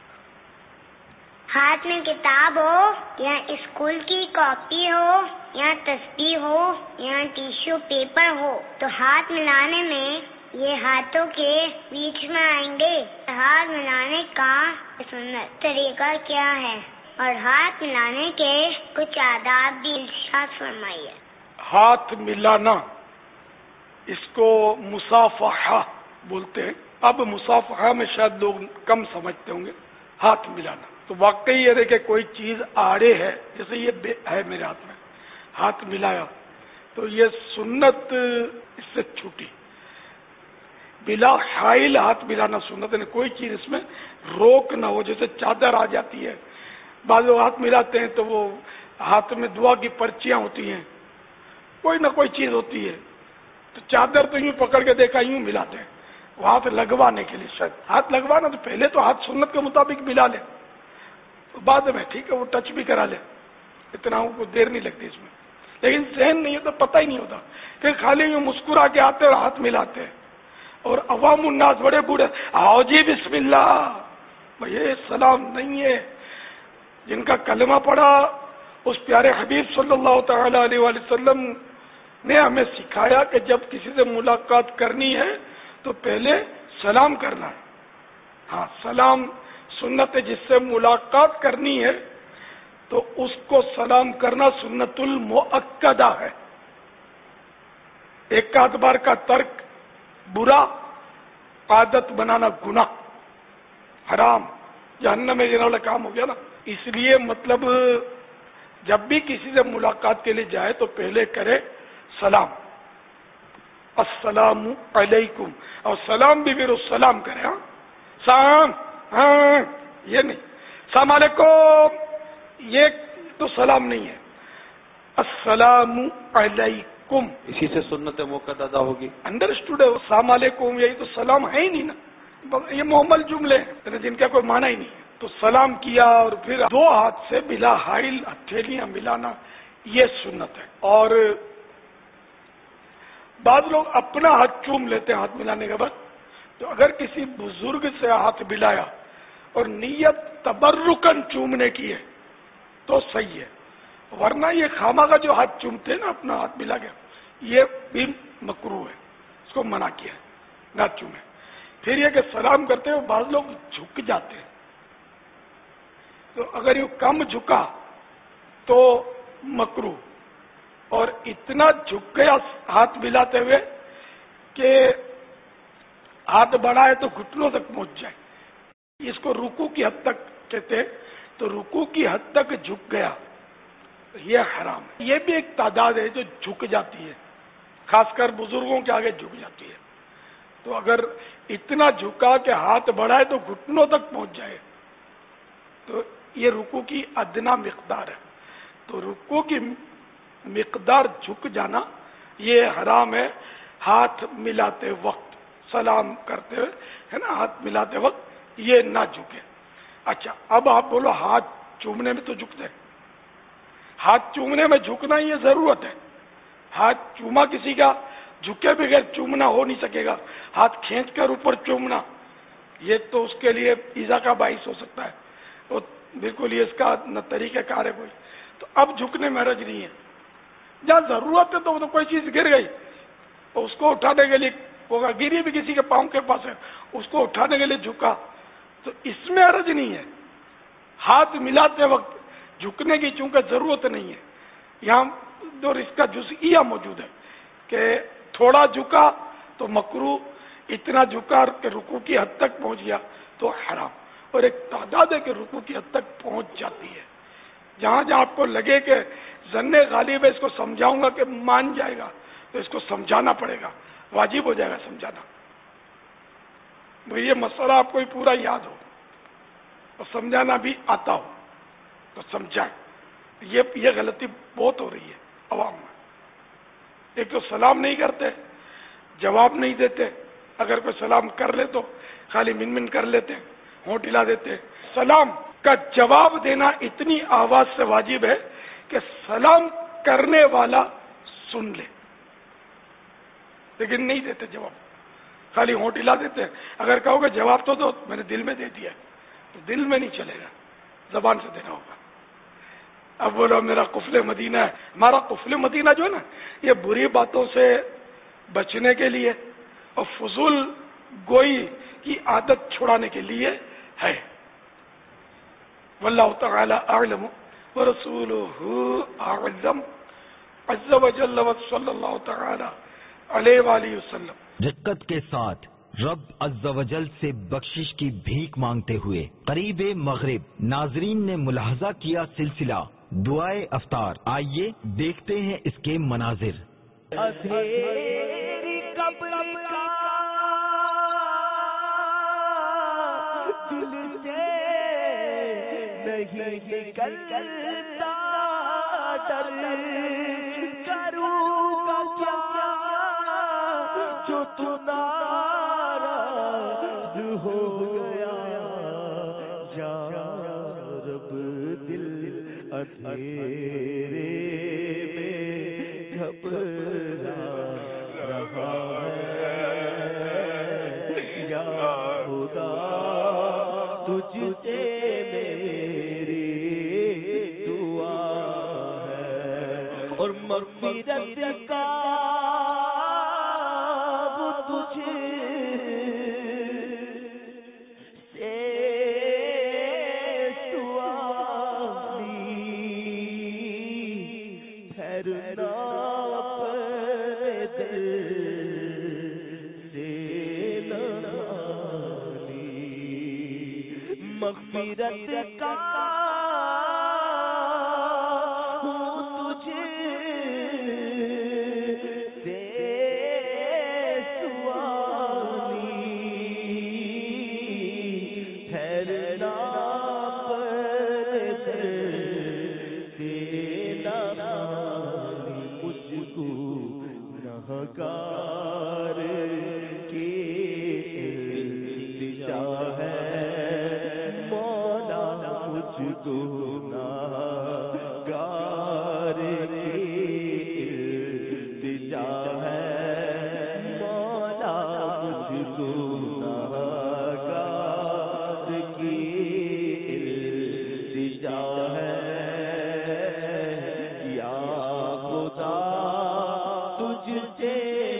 S18: ہاتھ میں کتاب ہو یا اسکول کی کاپی ہو یا تسبیح ہو یا ٹیشو پیپر ہو تو ہاتھ ملانے میں یہ ہاتھوں کے بیچ میں آئیں گے۔ ہاتھ ملانے کا سنت طریقہ کیا ہے اور ہاتھ ملانے کے کچھ آداب بھی ارشاد فرمائیے۔
S7: ہاتھ ملانا اس کو مصافحہ بولتے ہیں۔ اب مصافحہ میں شاید لوگ کم سمجھتے ہوں گے۔ ہاتھ ملانا تو واقعی یہ دیکھے کوئی چیز آڑے ہے، جیسے یہ ہے میرے ہاتھ میں، ہاتھ ملایا تو یہ سنت اس سے چھوٹی۔ بلا حائل ہاتھ ملانا سنت ہے، کوئی چیز اس میں روک نہ ہو، جیسے چادر آ جاتی ہے، بعض لوگ ہاتھ ملاتے ہیں تو وہ ہاتھ میں دعا کی پرچیاں ہوتی ہیں، کوئی نہ کوئی چیز ہوتی ہے، تو چادر تو یوں پکڑ کے دیکھا یوں ملاتے ہیں، وہ ہاتھ لگوانے کے لیے۔ شاید ہاتھ لگوانا تو پہلے تو ہاتھ سنت کے مطابق ملا لے، تو بعد میں ٹھیک ہے وہ ٹچ بھی کرا لے، اتنا کو دیر نہیں لگتی اس میں، لیکن ذہن نہیں ہے تو پتہ ہی نہیں ہوتا، پھر خالی یوں مسکرا کے آتے اور ہاتھ ملاتے ہیں۔ اور عوام الناس بڑے بوڑھے آؤ جی بسم اللہ، یہ سلام نہیں ہے۔ جن کا کلمہ پڑھا اس پیارے حبیب صلی اللہ تعالی علیہ وآلہ وسلم نے ہمیں سکھایا کہ جب کسی سے ملاقات کرنی ہے تو پہلے سلام کرنا ہے۔ ہاں سلام سنت ہے، جس سے ملاقات کرنی ہے تو اس کو سلام کرنا سنت المؤکدہ ہے۔ ایک آدھ بار کا ترک برا، عادت بنانا گناہ، حرام، جہنم میں جانے والا کام ہو گیا نا۔ اس لیے مطلب جب بھی کسی سے ملاقات کے لیے جائے تو پہلے کرے سلام، السلام علیکم، اور سلام بھی پھر السلام کرے۔ ہاں سلام، ہاں یہ نہیں السلام علیکم، یہ تو سلام نہیں ہے، السلام علیکم۔
S20: اسی سے سنت موقع ادا ہوگی۔
S7: انڈرسٹوڈ ہے، السلام علیکم یہی تو سلام ہے ہی نہیں نا، یہ محمل جملے ہیں جن کا کوئی معنی ہی نہیں ہے۔ تو سلام کیا اور پھر دو ہاتھ سے بلا حائل ہتھیلیاں ملانا، یہ سنت ہے۔ اور بعض لوگ اپنا ہاتھ چوم لیتے ہیں ہاتھ ملانے کے بعد، تو اگر کسی بزرگ سے ہاتھ ملایا اور نیت تبرکن چومنے کی ہے تو صحیح ہے، ورنہ یہ خامہ کا جو ہاتھ چومتے ہیں نا اپنا ہاتھ ملا کے، یہ بھی مکروہ ہے، اس کو منع کیا ہے، نہ چومے۔ پھر یہ کہ سلام کرتے ہوئے بعض لوگ جھک جاتے ہیں، تو اگر یہ کم جھکا تو مکروہ، اور اتنا جھک گیا ہاتھ ملاتے ہوئے کہ ہاتھ بڑھائے تو گھٹنوں تک پہنچ جائے، اس کو رکوع کی حد تک کہتے ہیں، تو رکوع کی حد تک جھک گیا، یہ حرام ہے۔ یہ بھی ایک تعداد ہے جو جھک جاتی ہے، خاص کر بزرگوں کے آگے جھک جاتی ہے، تو اگر اتنا جھکا کہ ہاتھ بڑھائے تو گھٹنوں تک پہنچ جائے تو یہ رکوع کی ادنا مقدار ہے، تو رکوع کی مقدار جھک جانا یہ حرام ہے۔ ہاتھ ملاتے وقت، سلام کرتے ہوئے ہے نا، ہاتھ ملاتے وقت یہ نہ جھکے۔ اچھا اب آپ بولو ہاتھ چومنے میں تو جھکتے ہیں، ہاتھ چومنے میں جھکنا یہ ضرورت ہے، ہاتھ چوما کسی کا جھکے بغیر چومنا ہو نہیں سکے گا، ہاتھ کھینچ کر اوپر چومنا یہ تو اس کے لیے ایذا کا باعث ہو سکتا ہے، تو بالکل یہ اس کا نہ طریقہ کار ہے کوئی، تو اب جھکنے میں حرج نہیں ہے۔ جہاں ضرورت ہے تو کوئی چیز گر گئی تو اس کو اٹھانے کے لیے ہوگا، گری بھی کسی کے پاؤں کے پاس ہے اس کو اٹھانے کے لیے جھکا تو اس میں حرج نہیں ہے۔ ہاتھ ملاتے وقت جھکنے کی چونکہ ضرورت نہیں ہے، یہاں جو اس کا جزئیہ موجود ہے کہ تھوڑا جھکا تو مکروہ، اتنا جھکا کہ رکوع کی حد تک پہنچ گیا تو حرام، اور ایک تعداد ہے کہ رکوع کی حد تک پہنچ جاتی ہے۔ جہاں جہاں آپ کو لگے کہ ظن غالب ہے اس کو سمجھاؤں گا کہ مان جائے گا تو اس کو سمجھانا پڑے گا، واجب ہو جائے گا سمجھانا۔ یہ مسئلہ آپ کو پورا یاد ہو اور سمجھانا بھی آتا ہو تو سمجھائیں، یہ غلطی بہت ہو رہی ہے عوام میں۔ ایک تو سلام نہیں کرتے، جواب نہیں دیتے، اگر کوئی سلام کر لے تو خالی من من کر لیتے، ہونٹ ہلا دیتے. سلام کا جواب دینا اتنی آواز سے واجب ہے کہ سلام کرنے والا سن لے، لیکن نہیں دیتے جواب، خالی ہونٹ ہلا دیتے ہیں. اگر کہو کہ جواب تو دو، میں نے دل میں دے دیا تو دل میں نہیں چلے گا، زبان سے دینا ہوگا. اب بولو میرا قفل مدینہ ہے. ہمارا قفل مدینہ جو ہے نا، یہ بری باتوں سے بچنے کے لیے اور فضول گوئی کی عادت چھڑانے کے لیے ہے. واللہ تعالی اعلم ورسولہ اعلم عز وجل وصلی اللہ تعالی علیہ وآلہ وسلم.
S2: رقت کے ساتھ رب عز و جل سے بخشش کی بھیک مانگتے ہوئے قریب مغرب ناظرین نے ملاحظہ کیا سلسلہ دعائے افطار. آئیے دیکھتے ہیں اس کے مناظر.
S13: اندھیری قبر کا دل سے نہیں نکلتا ڈر، کروں گا کیا جو تو ناراض ہو گیا. جا رب دل اندھیرے میں گھبرا رہا ہے. یا خدا تجھ سے میری دعا ہے، اور مغفرت کا وہ تجھ سے سوالی ٹھہرنا پیدل سے نالی. مغفرت کا تجھ سے سوالی ٹھہرنا پیدل سے نالی. مجھ کو گنہگار کی التجا ہے مولا، مجھ کو گنہگار کی التجا ہے مولا، مجھ کو گنہگار کی التجا ہے. یا خدا تجھ سے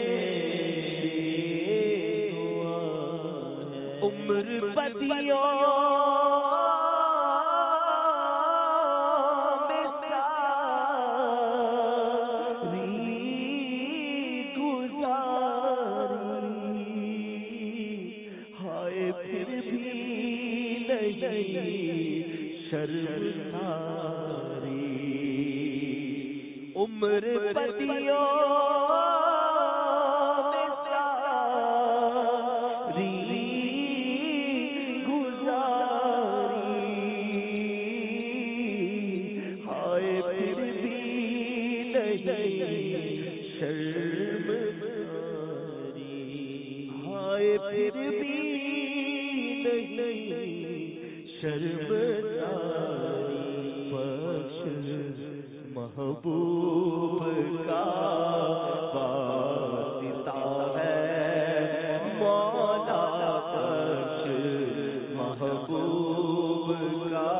S13: عمر بدیوں میں ساری گزاری، ہائے پھر بھی نہیں شرمساری. عمر بدیوں میں ساری گزاری، ہائے پھر بھی نہیں شرمساری. ہائے پھر بھی نہیں شرمساری. بخش محبوب کا واسطہ ہے مولا، بخش محبوب کا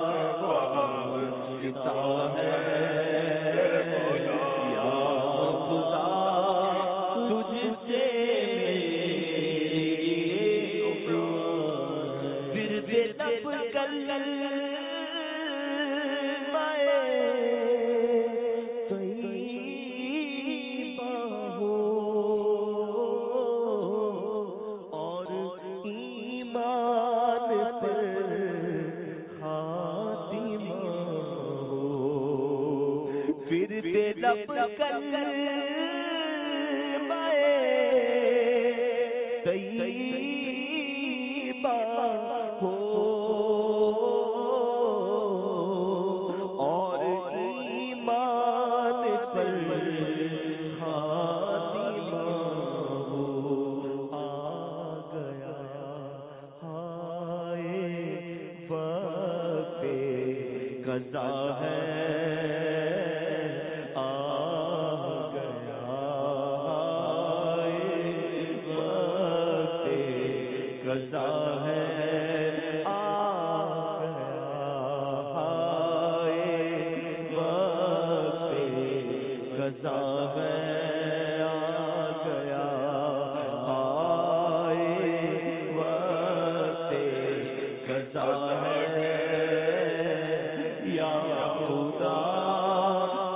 S13: واسطہ ہے. یا خدا تجھ سے پھر بے لب کر لب کر طیبہ ہو اور ایمان پر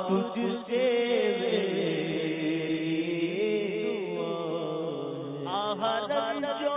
S13: تجھ سے آہرن جو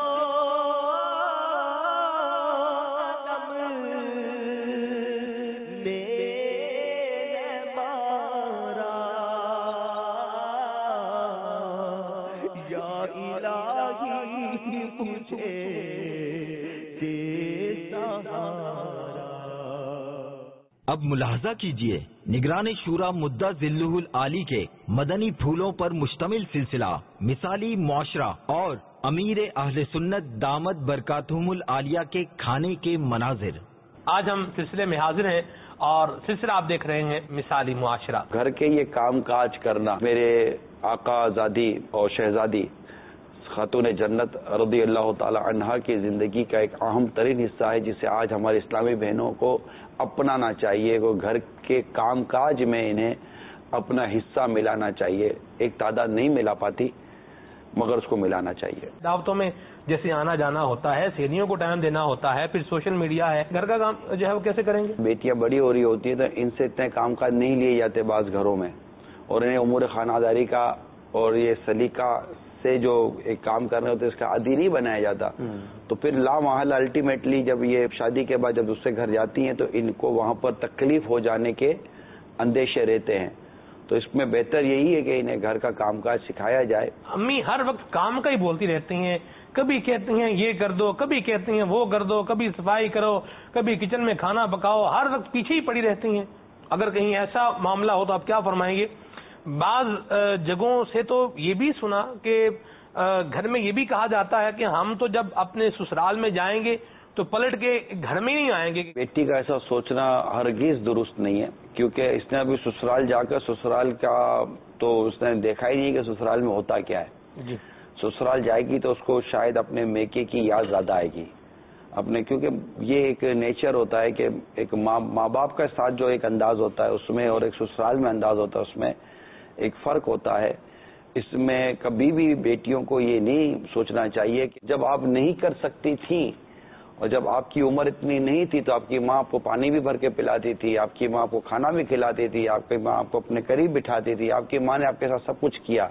S2: اب ملاحظہ کیجئے نگران شورا مدعا ذلہ العالی کے مدنی پھولوں پر مشتمل سلسلہ مثالی معاشرہ اور امیر اہل سنت دامت برکاتہم العالیہ کے کھانے کے مناظر۔
S3: آج ہم سلسلے میں حاضر ہیں اور سلسلہ آپ دیکھ رہے ہیں مثالی معاشرہ۔
S19: گھر کے یہ کام کاج کرنا میرے آقا زادی اور شہزادی خاتون جنت رضی اللہ تعالی عنہا کی زندگی کا ایک اہم ترین حصہ ہے، جسے آج ہماری اسلامی بہنوں کو اپنانا چاہیے۔ وہ گھر کے کام کاج میں انہیں اپنا حصہ ملانا چاہیے۔ ایک تعداد نہیں ملا پاتی مگر اس کو ملانا چاہیے۔
S3: دعوتوں میں جیسے آنا جانا ہوتا ہے، سہیلیوں کو ٹائم دینا ہوتا ہے، پھر سوشل میڈیا ہے، گھر کا کام جو ہے وہ کیسے کریں گے؟
S19: بیٹیاں بڑی ہو رہی ہوتی ہیں تو ان سے اتنے کام کاج نہیں لیے جاتے بعض گھروں میں، اور انہیں امور خانہ داری کا اور یہ سلیقہ سے جو ایک کام کرنے ہوتے اس کا عادی نہیں بنایا جاتا، تو پھر لا محل الٹیمیٹلی جب یہ شادی کے بعد جب دوسرے گھر جاتی ہیں تو ان کو وہاں پر تکلیف ہو جانے کے اندیشے رہتے ہیں۔ تو اس میں بہتر یہی ہے کہ انہیں گھر کا کام کاج سکھایا جائے۔
S3: امی ہر وقت کام کا ہی بولتی رہتی ہیں، کبھی کہتی ہیں یہ کر دو، کبھی کہتی ہیں وہ کر دو، کبھی صفائی کرو، کبھی کچن میں کھانا پکاؤ، ہر وقت پیچھے ہی پڑی رہتی ہیں۔ اگر کہیں ایسا معاملہ ہو تو آپ کیا فرمائیں گے؟ بعض جگہوں سے تو یہ بھی سنا کہ گھر میں یہ بھی کہا جاتا ہے کہ ہم تو جب اپنے سسرال میں جائیں گے تو پلٹ کے گھر میں نہیں آئیں گے۔
S19: بیٹی کا ایسا سوچنا ہرگز درست نہیں ہے، کیونکہ اس نے ابھی سسرال جا کر سسرال کا تو اس نے دیکھا ہی نہیں کہ سسرال میں ہوتا کیا ہے۔
S3: جی
S19: سسرال جائے گی تو اس کو شاید اپنے میکے کی یاد زیادہ آئے گی اپنے، کیونکہ یہ ایک نیچر ہوتا ہے کہ ایک ماں باپ کا ساتھ جو ایک انداز ہوتا ہے اس میں اور ایک سسرال میں انداز ہوتا ہے اس میں ایک فرق ہوتا ہے۔ اس میں کبھی بھی بیٹیوں کو یہ نہیں سوچنا چاہیے کہ جب آپ نہیں کر سکتی تھیں اور جب آپ کی عمر اتنی نہیں تھی تو آپ کی ماں آپ کو پانی بھی بھر کے پلاتی تھی، آپ کی ماں آپ کو کھانا بھی کھلاتی تھی، آپ کی ماں آپ کو اپنے قریب بٹھاتی تھی، آپ کی ماں نے آپ کے ساتھ سب کچھ کیا۔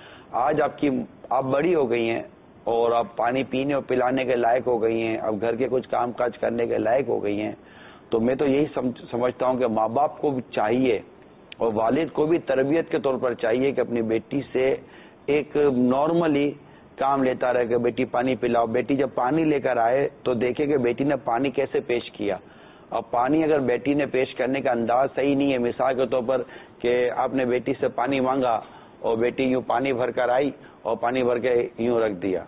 S19: آج آپ بڑی ہو گئی ہیں اور آپ پانی پینے اور پلانے کے لائق ہو گئی ہیں، اب گھر کے کچھ کام کاج کرنے کے لائق ہو گئی ہیں، تو میں تو یہی سمجھتا ہوں کہ ماں باپ کو بھی چاہیے اور والد کو بھی تربیت کے طور پر چاہیے کہ اپنی بیٹی سے ایک نارملی کام لیتا رہے کہ بیٹی پانی پلاؤ۔ بیٹی جب پانی لے کر آئے تو دیکھے کہ بیٹی نے پانی کیسے پیش کیا، اور پانی اگر بیٹی نے پیش کرنے کا انداز صحیح نہیں ہے، مثال کے طور پر کہ آپ نے بیٹی سے پانی مانگا اور بیٹی یوں پانی بھر کر آئی اور پانی بھر کے یوں رکھ دیا،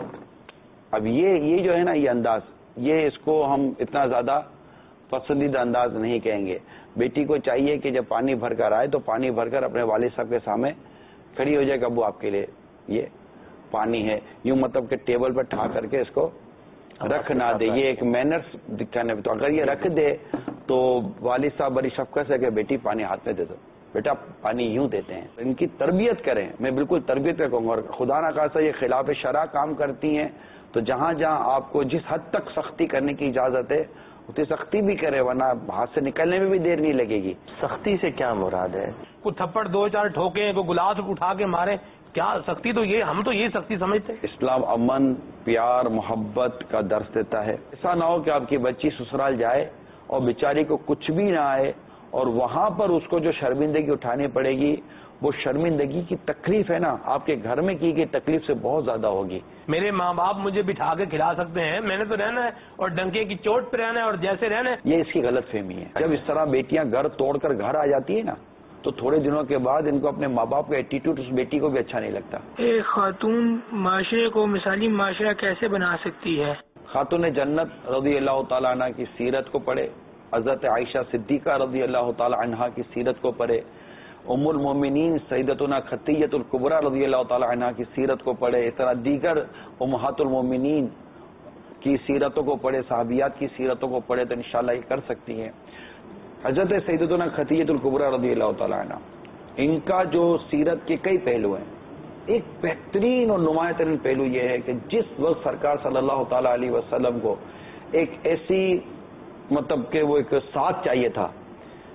S19: اب یہ جو ہے نا یہ انداز، یہ اس کو ہم اتنا زیادہ پسندیدہ انداز نہیں کہیں گے۔ بیٹی کو چاہیے کہ جب پانی بھر کر آئے تو پانی بھر کر اپنے والد صاحب کے سامنے کھڑی ہو جائے کہ ابو آپ کے لیے یہ پانی ہے، یوں مطلب کہ ٹیبل پر ٹھا کر کے اس کو رکھ نہ دے، یہ ایک مینرز دکھانے۔ تو اگر یہ رکھ دے تو والد صاحب بڑی شفقت سے کہ بیٹی پانی ہاتھ میں دے دو، بیٹا پانی یوں دیتے ہیں، ان کی تربیت کریں۔ میں بالکل تربیت کا کہوں گا، اور خدا نہ خاصہ یہ خلاف شرع کام کرتی ہیں تو جہاں جہاں آپ کو جس حد تک سختی کرنے کی اجازت ہے اتنی سختی بھی کرے، ورنہ ہاتھ سے نکلنے میں بھی دیر نہیں لگے گی۔
S14: سختی سے کیا مراد ہے؟
S3: کوئی تھپڑ دو چار ٹھوکیں، کوئی گلاس اٹھا کے مارے، کیا سختی؟ تو یہ ہم تو یہ سختی سمجھتے ہیں۔
S19: اسلام امن، پیار، محبت کا درس دیتا ہے۔ ایسا نہ ہو کہ آپ کی بچی سسرال جائے اور بیچاری کو کچھ بھی نہ آئے اور وہاں پر اس کو جو شرمندگی اٹھانی پڑے گی، وہ شرمندگی کی تکلیف ہے نا آپ کے گھر میں کی گئی تکلیف سے بہت زیادہ ہوگی۔
S3: میرے ماں باپ مجھے بٹھا کے کھلا سکتے ہیں، میں نے تو رہنا ہے اور ڈنکے کی چوٹ پہ رہنا ہے اور جیسے رہنا ہے۔
S19: یہ اس کی غلط فہمی ہے۔ جب اس طرح بیٹیاں گھر توڑ کر گھر آ جاتی ہیں نا تو تھوڑے دنوں کے بعد ان کو اپنے ماں باپ کا ایٹیٹیوڈ اس بیٹی کو بھی اچھا نہیں لگتا۔
S21: ایک خاتون معاشرے کو مثالی معاشرہ کیسے بنا سکتی ہے؟
S19: خاتون جنت رضی اللہ تعالیٰ عنہ کی سیرت کو پڑھے، حضرت عائشہ صدیقہ رضی اللہ تعالیٰ عنہا کی سیرت کو پڑھے، ام المومنین سیدتنا خدیجہ الکبریٰ رضی اللہ تعالیٰ عنہا کی سیرت کو پڑھے، اس طرح دیگر امہات المومنین کی سیرتوں کو پڑھے، صحابیات کی سیرتوں کو پڑھے تو انشاءاللہ یہ کر سکتی ہیں۔ حضرت سیدتنا خدیجہ الکبریٰ رضی اللہ تعالیٰ عنہ، ان کا جو سیرت کے کئی پہلو ہیں، ایک بہترین اور نمایاں ترین پہلو یہ ہے کہ جس وقت سرکار صلی اللہ تعالیٰ علیہ وسلم کو ایک ایسی مطلب کہ وہ ایک ساتھ چاہیے تھا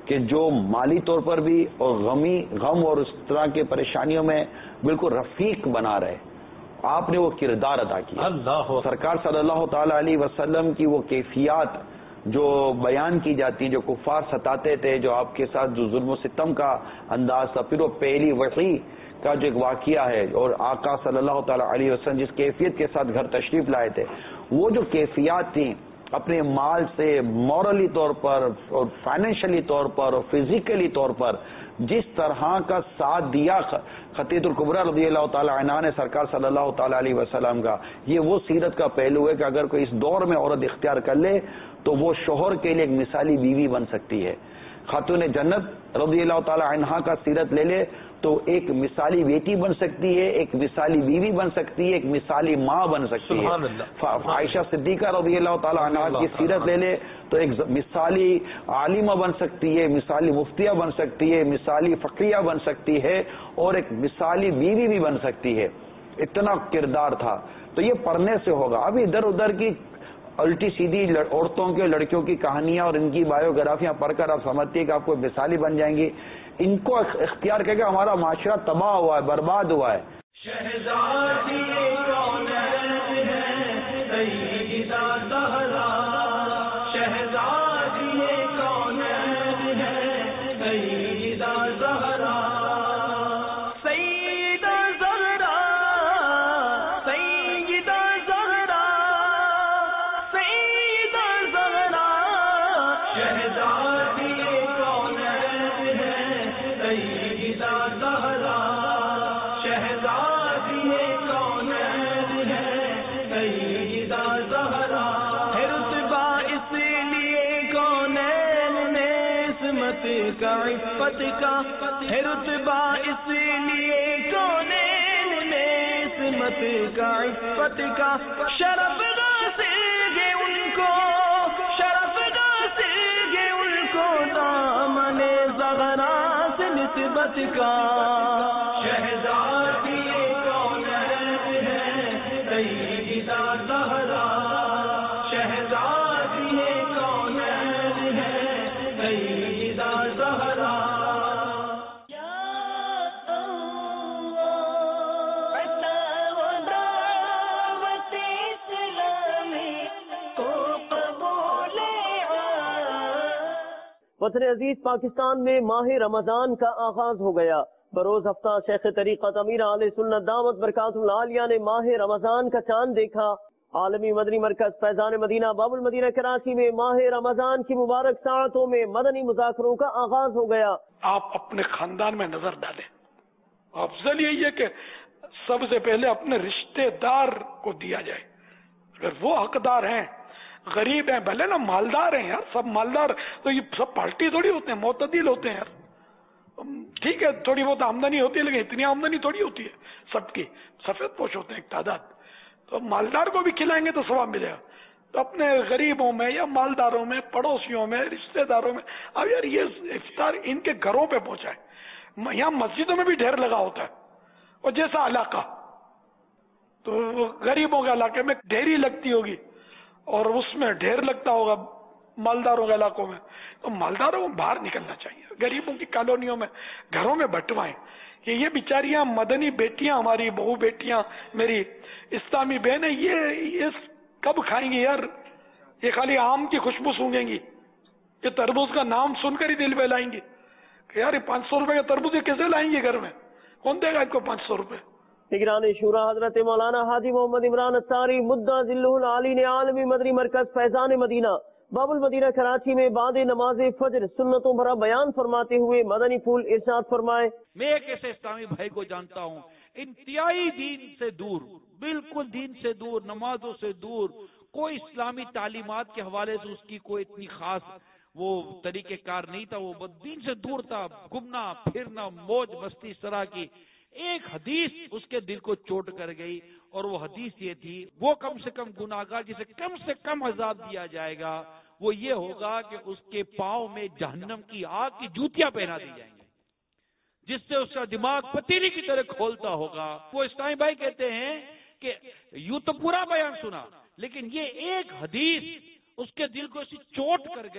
S19: کہ جو مالی طور پر بھی اور غم اور اس طرح کے پریشانیوں میں بالکل رفیق بنا رہے، آپ نے وہ کردار ادا کیا. سرکار صلی اللہ تعالی علیہ وسلم کی وہ کیفیات جو بیان کی جاتی ہیں، جو کفار ستاتے تھے، جو آپ کے ساتھ جو ظلم و ستم کا انداز تھا، پھر وہ پہلی وحی کا جو ایک واقعہ ہے، اور آقا صلی اللہ تعالی علیہ وسلم جس کیفیت کے ساتھ گھر تشریف لائے تھے، وہ جو کیفیات تھیں اپنے مال سے مورلی طور پر اور فائنینشلی طور پر اور فزیکلی طور پر جس طرح کا ساتھ دیا خدیجہ الکبریٰ رضی اللہ تعالی عنہا نے سرکار صلی اللہ تعالی علیہ وسلم کا، یہ وہ سیرت کا پہلو ہے کہ اگر کوئی اس دور میں عورت اختیار کر لے تو وہ شوہر کے لیے ایک مثالی بیوی بن سکتی ہے. خاتون جنت رضی اللہ تعالی عنہا کا سیرت لے لے تو ایک مثالی بیٹی بن سکتی ہے، ایک مثالی بیوی بن سکتی ہے، ایک مثالی ماں بن سکتی ہے. عائشہ صدیقہ رضی اللہ تعالی عنہا کی سیرت لے لے تو ایک مثالی عالمہ بن سکتی ہے، مثالی مفتیہ بن سکتی ہے، مثالی فقیہ بن سکتی ہے، اور ایک مثالی بیوی بھی بن سکتی ہے. اتنا کردار تھا. تو یہ پڑھنے سے ہوگا. اب ادھر ادھر کی الٹی سیدھی عورتوں کے لڑکیوں کی کہانیاں اور ان کی بایوگرافیاں پڑھ کر آپ سمجھتی ہے کہ آپ کو مثالی بن جائیں گی. ان کو اختیار کر کے ہمارا معاشرہ تباہ ہوا ہے، برباد ہوا ہے.
S13: کا عفت کا ہے رتبہ، اس لیے کونین نے عصمت کا عفت کا شرف حاصل ہے ان کو، شرف حاصل ہے ان کو دامن زغرا سے نسبت کا. شہزادی کونین ہے سیدہ زہرا، شہزادی کونین ہے سیدہ زہرا.
S1: وطن عزیز پاکستان میں ماہ رمضان کا آغاز ہو گیا. بروز ہفتہ شیخ طریقت امیر اہل سنت دعوت برکاتہ العالیہ نے ماہ رمضان کا چاند دیکھا. عالمی مدنی مرکز فیضان مدینہ باب المدینہ کراچی میں ماہ رمضان کی مبارک ساعتوں میں مدنی مذاکروں کا آغاز ہو گیا.
S7: آپ اپنے خاندان میں نظر ڈالیں. افضل یہی ہے کہ سب سے پہلے اپنے رشتے دار کو دیا جائے. اگر وہ حقدار ہیں، غریب ہیں، بھلے نا مالدار ہیں یار، سب مالدار تو یہ سب پارٹی تھوڑی ہوتے ہیں، معتدل ہوتے ہیں یار. ٹھیک ہے تھوڑی بہت آمدنی ہوتی ہے لیکن اتنی آمدنی تھوڑی ہوتی ہے. سب کی سفید پوش ہوتے ہیں ایک تعداد، تو مالدار کو بھی کھلائیں گے تو ثواب ملے گا. تو اپنے غریبوں میں یا مالداروں میں، پڑوسیوں میں، رشتہ داروں میں. اب یار یہ افطار ان کے گھروں پہ پہنچائے. یہاں مسجدوں میں بھی ڈھیر لگا ہوتا ہے، اور جیسا علاقہ تو غریبوں کے علاقے میں ڈھیری لگتی ہوگی اور اس میں ڈھیر لگتا ہوگا مالداروں کے علاقوں میں. تو مالداروں کو باہر نکلنا چاہیے، غریبوں کی کالونیوں میں گھروں میں بٹوائیں کہ یہ بیچاریاں مدنی بیٹیاں، ہماری بہو بیٹیاں، میری اسلامی بہنیں، یہ کب کھائیں گی یار؟ یہ خالی آم کی خوشبو سونگیں گی، یہ تربوز کا نام سن کر ہی دل میں لائیں گی کہ یار یہ 500 روپے کا تربوز یہ کیسے لائیں گے گھر میں؟ کون دے گا ان کو 500 روپے؟
S1: نگران شورا حضرت مولانا حاجی محمد عمران اتاری مدعا ذلہ العالی نے عالمی مدنی مرکز فیضان مدینہ باب المدینہ کراچی میں بعد نماز فجر سنتوں بھرا بیان فرماتے ہوئے مدنی پھول ارشاد فرمائے.
S22: میں ایک ایسے اسلامی بھائی کو جانتا ہوں انتہائی دین سے دور، بالکل دین سے دور، نمازوں سے دور، کوئی اسلامی تعلیمات کے حوالے سے اس کی کوئی اتنی خاص وہ طریقہ کار نہیں تھا، وہ دین سے دور تھا، گھومنا پھرنا موج مستی اس طرح کی. ایک حدیث اس کے دل کو چوٹ کر گئی اور وہ حدیث یہ تھی، وہ کم سے کم گناہگار جسے کم سے کم عذاب دیا جائے گا وہ یہ ہوگا کہ اس کے پاؤں میں جہنم کی آگ کی جوتیاں پہنا دی جائیں گی، جس سے اس کا دماغ پتیلی کی طرح کھولتا ہوگا. وہ اسلامی بھائی کہتے ہیں کہ یوں تو پورا بیان سنا لیکن یہ ایک حدیث اس کے دل کو ایسی چوٹ کر گئی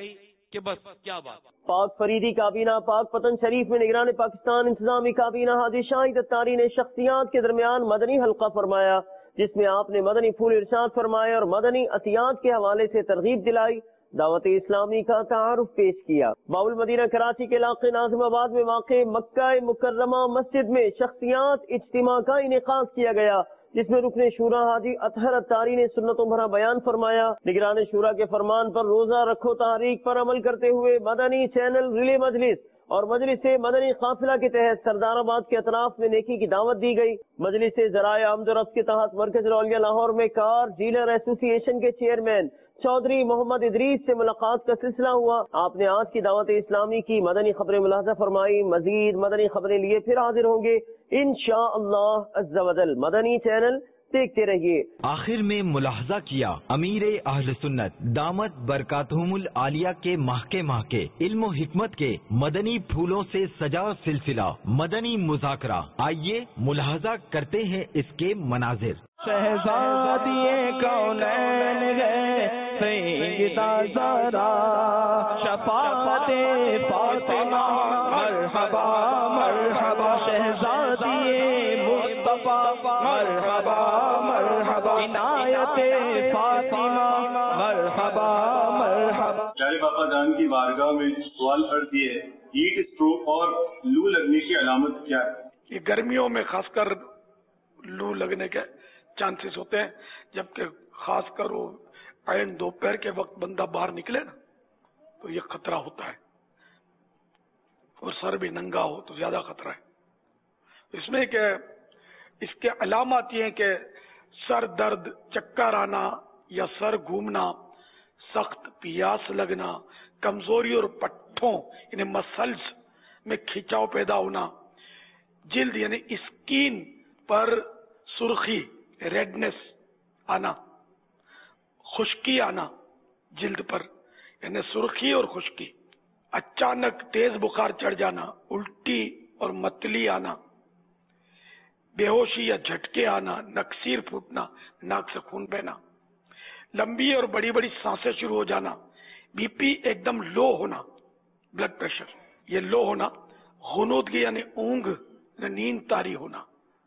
S22: کہ بس کیا بات.
S1: پاک فریدی کابینہ پاک پتن شریف میں نگران پاکستان انتظامی کابینہ حاجی شاہد اتاری نے شخصیات کے درمیان مدنی حلقہ فرمایا، جس میں آپ نے مدنی پھول ارشاد فرمائے اور مدنی عطیات کے حوالے سے ترغیب دلائی، دعوت اسلامی کا تعارف پیش کیا. باول مدینہ کراچی کے علاقے ناظم آباد میں واقع مکہ مکرمہ مسجد میں شخصیات اجتماع کا انعقاد کیا گیا، جس میں رکن شورا حاجی اطہر اتاری نے سنتوں بھرا بیان فرمایا. نگران شورا کے فرمان پر روزہ رکھو تحریک پر عمل کرتے ہوئے مدنی چینل ریلے مجلس اور مجلس مدنی قافلہ کے تحت سردار آباد کے اطراف میں نیکی کی دعوت دی گئی. مجلس ذرائع آمد و رفت کے تحت مرکز الاولیاء لاہور میں کار ڈیلر ایسوسی ایشن کے چیئرمین چودھری محمد ادریس سے ملاقات کا سلسلہ ہوا. آپ نے آج کی دعوت اسلامی کی مدنی خبریں ملاحظہ فرمائی. مزید مدنی خبریں لیے پھر حاضر ہوں گے انشاءاللہ عز و جل. مدنی چینل دیکھتے رہیے.
S2: آخر میں ملاحظہ کیا امیر اہل سنت دامت برکاتہم العالیہ کے ماہ کے علم و حکمت کے مدنی پھولوں سے سجا سلسلہ مدنی مذاکرہ. آئیے ملاحظہ کرتے ہیں اس کے مناظر.
S13: شہزادیے کونین ہے سیدہ زہرا شفاعت فاطمہ مرحبا مرحبا شہزادیے مصطفیٰ مرحبا مرحبا عنایت فاطمہ مرحبا مرحبا.
S6: پیارے باپا جان کی بارگاہ میں سوال عرض یہ ہے، ہیٹ اسٹروک اور لو لگنے کی علامت کیا ہے؟
S7: یہ گرمیوں میں خاص کر لو لگنے کے چانسز ہوتے ہیں، جبکہ خاص کر وہ عین دوپہر کے وقت بندہ باہر نکلے نا تو یہ خطرہ ہوتا ہے، اور سر بھی ننگا ہو تو زیادہ خطرہ ہے. اس میں کہ اس کے علامات یہ ہیں کہ سر درد، چکر آنا یا سر گھومنا، سخت پیاس لگنا، کمزوری اور پٹھوں یعنی مسلز میں کھینچاؤ پیدا ہونا، جلد یعنی اسکین پر سرخی ریڈنس آنا، خشکی آنا جلد پر یعنی سرخی اور خشکی، اچانک تیز بخار چڑھ جانا، الٹی اور متلی آنا، بے ہوشی یا جھٹکے آنا، نکسیر پھوٹنا، ناک سے خون بہنا، لمبی اور بڑی بڑی سانسیں شروع ہو جانا، بی پی ایک دم لو ہونا، بلڈ پریشر یہ لو ہونا، غنودگی یعنی اونگ نیند طاری ہونا.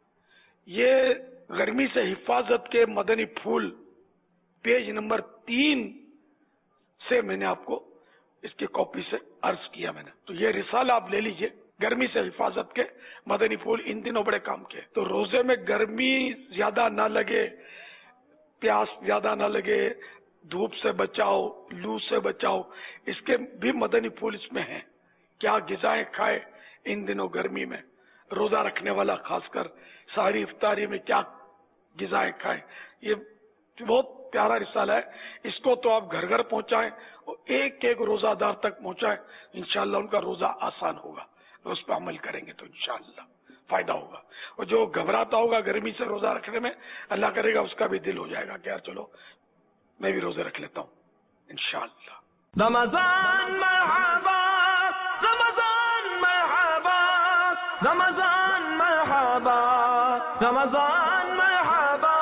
S7: یہ گرمی سے حفاظت کے مدنی پھول پیج نمبر 3 سے میں نے آپ کو اس کی کاپی سے عرض کیا میں نے. تو یہ رسالہ آپ لے لیجئے، گرمی سے حفاظت کے مدنی پھول ان دنوں بڑے کام کے. تو روزے میں گرمی زیادہ نہ لگے، پیاس زیادہ نہ لگے، دھوپ سے بچاؤ، لو سے بچاؤ، اس کے بھی مدنی پھول اس میں ہیں. کیا غذائیں کھائے ان دنوں گرمی میں، روزہ رکھنے والا خاص کر سحری افطاری میں کیا غذائیں کھائیں. یہ بہت پیارا رسالہ ہے، اس کو تو آپ گھر گھر پہنچائیں اور ایک ایک روزہ دار تک پہنچائیں، انشاءاللہ ان کا روزہ آسان ہوگا. اس پہ عمل کریں گے تو انشاءاللہ فائدہ ہوگا. اور جو گھبراتا ہوگا گرمی سے روزہ رکھنے میں، اللہ کرے گا اس کا بھی دل ہو جائے گا کہ یار چلو میں بھی روزے رکھ لیتا ہوں انشاءاللہ.
S13: رمضان مرحبا رمضان مرحبا رمضان مرحبا رمضان مرحبا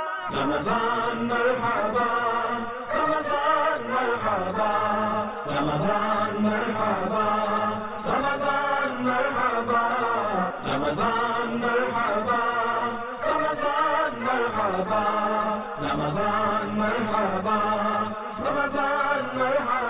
S13: رمضان مرحبا رمضان مرحبا رمضان مرحبا رمضان مرحبا رمضان مرحبا رمضان مرحبا رمضان مرحبا رمضان مرحبا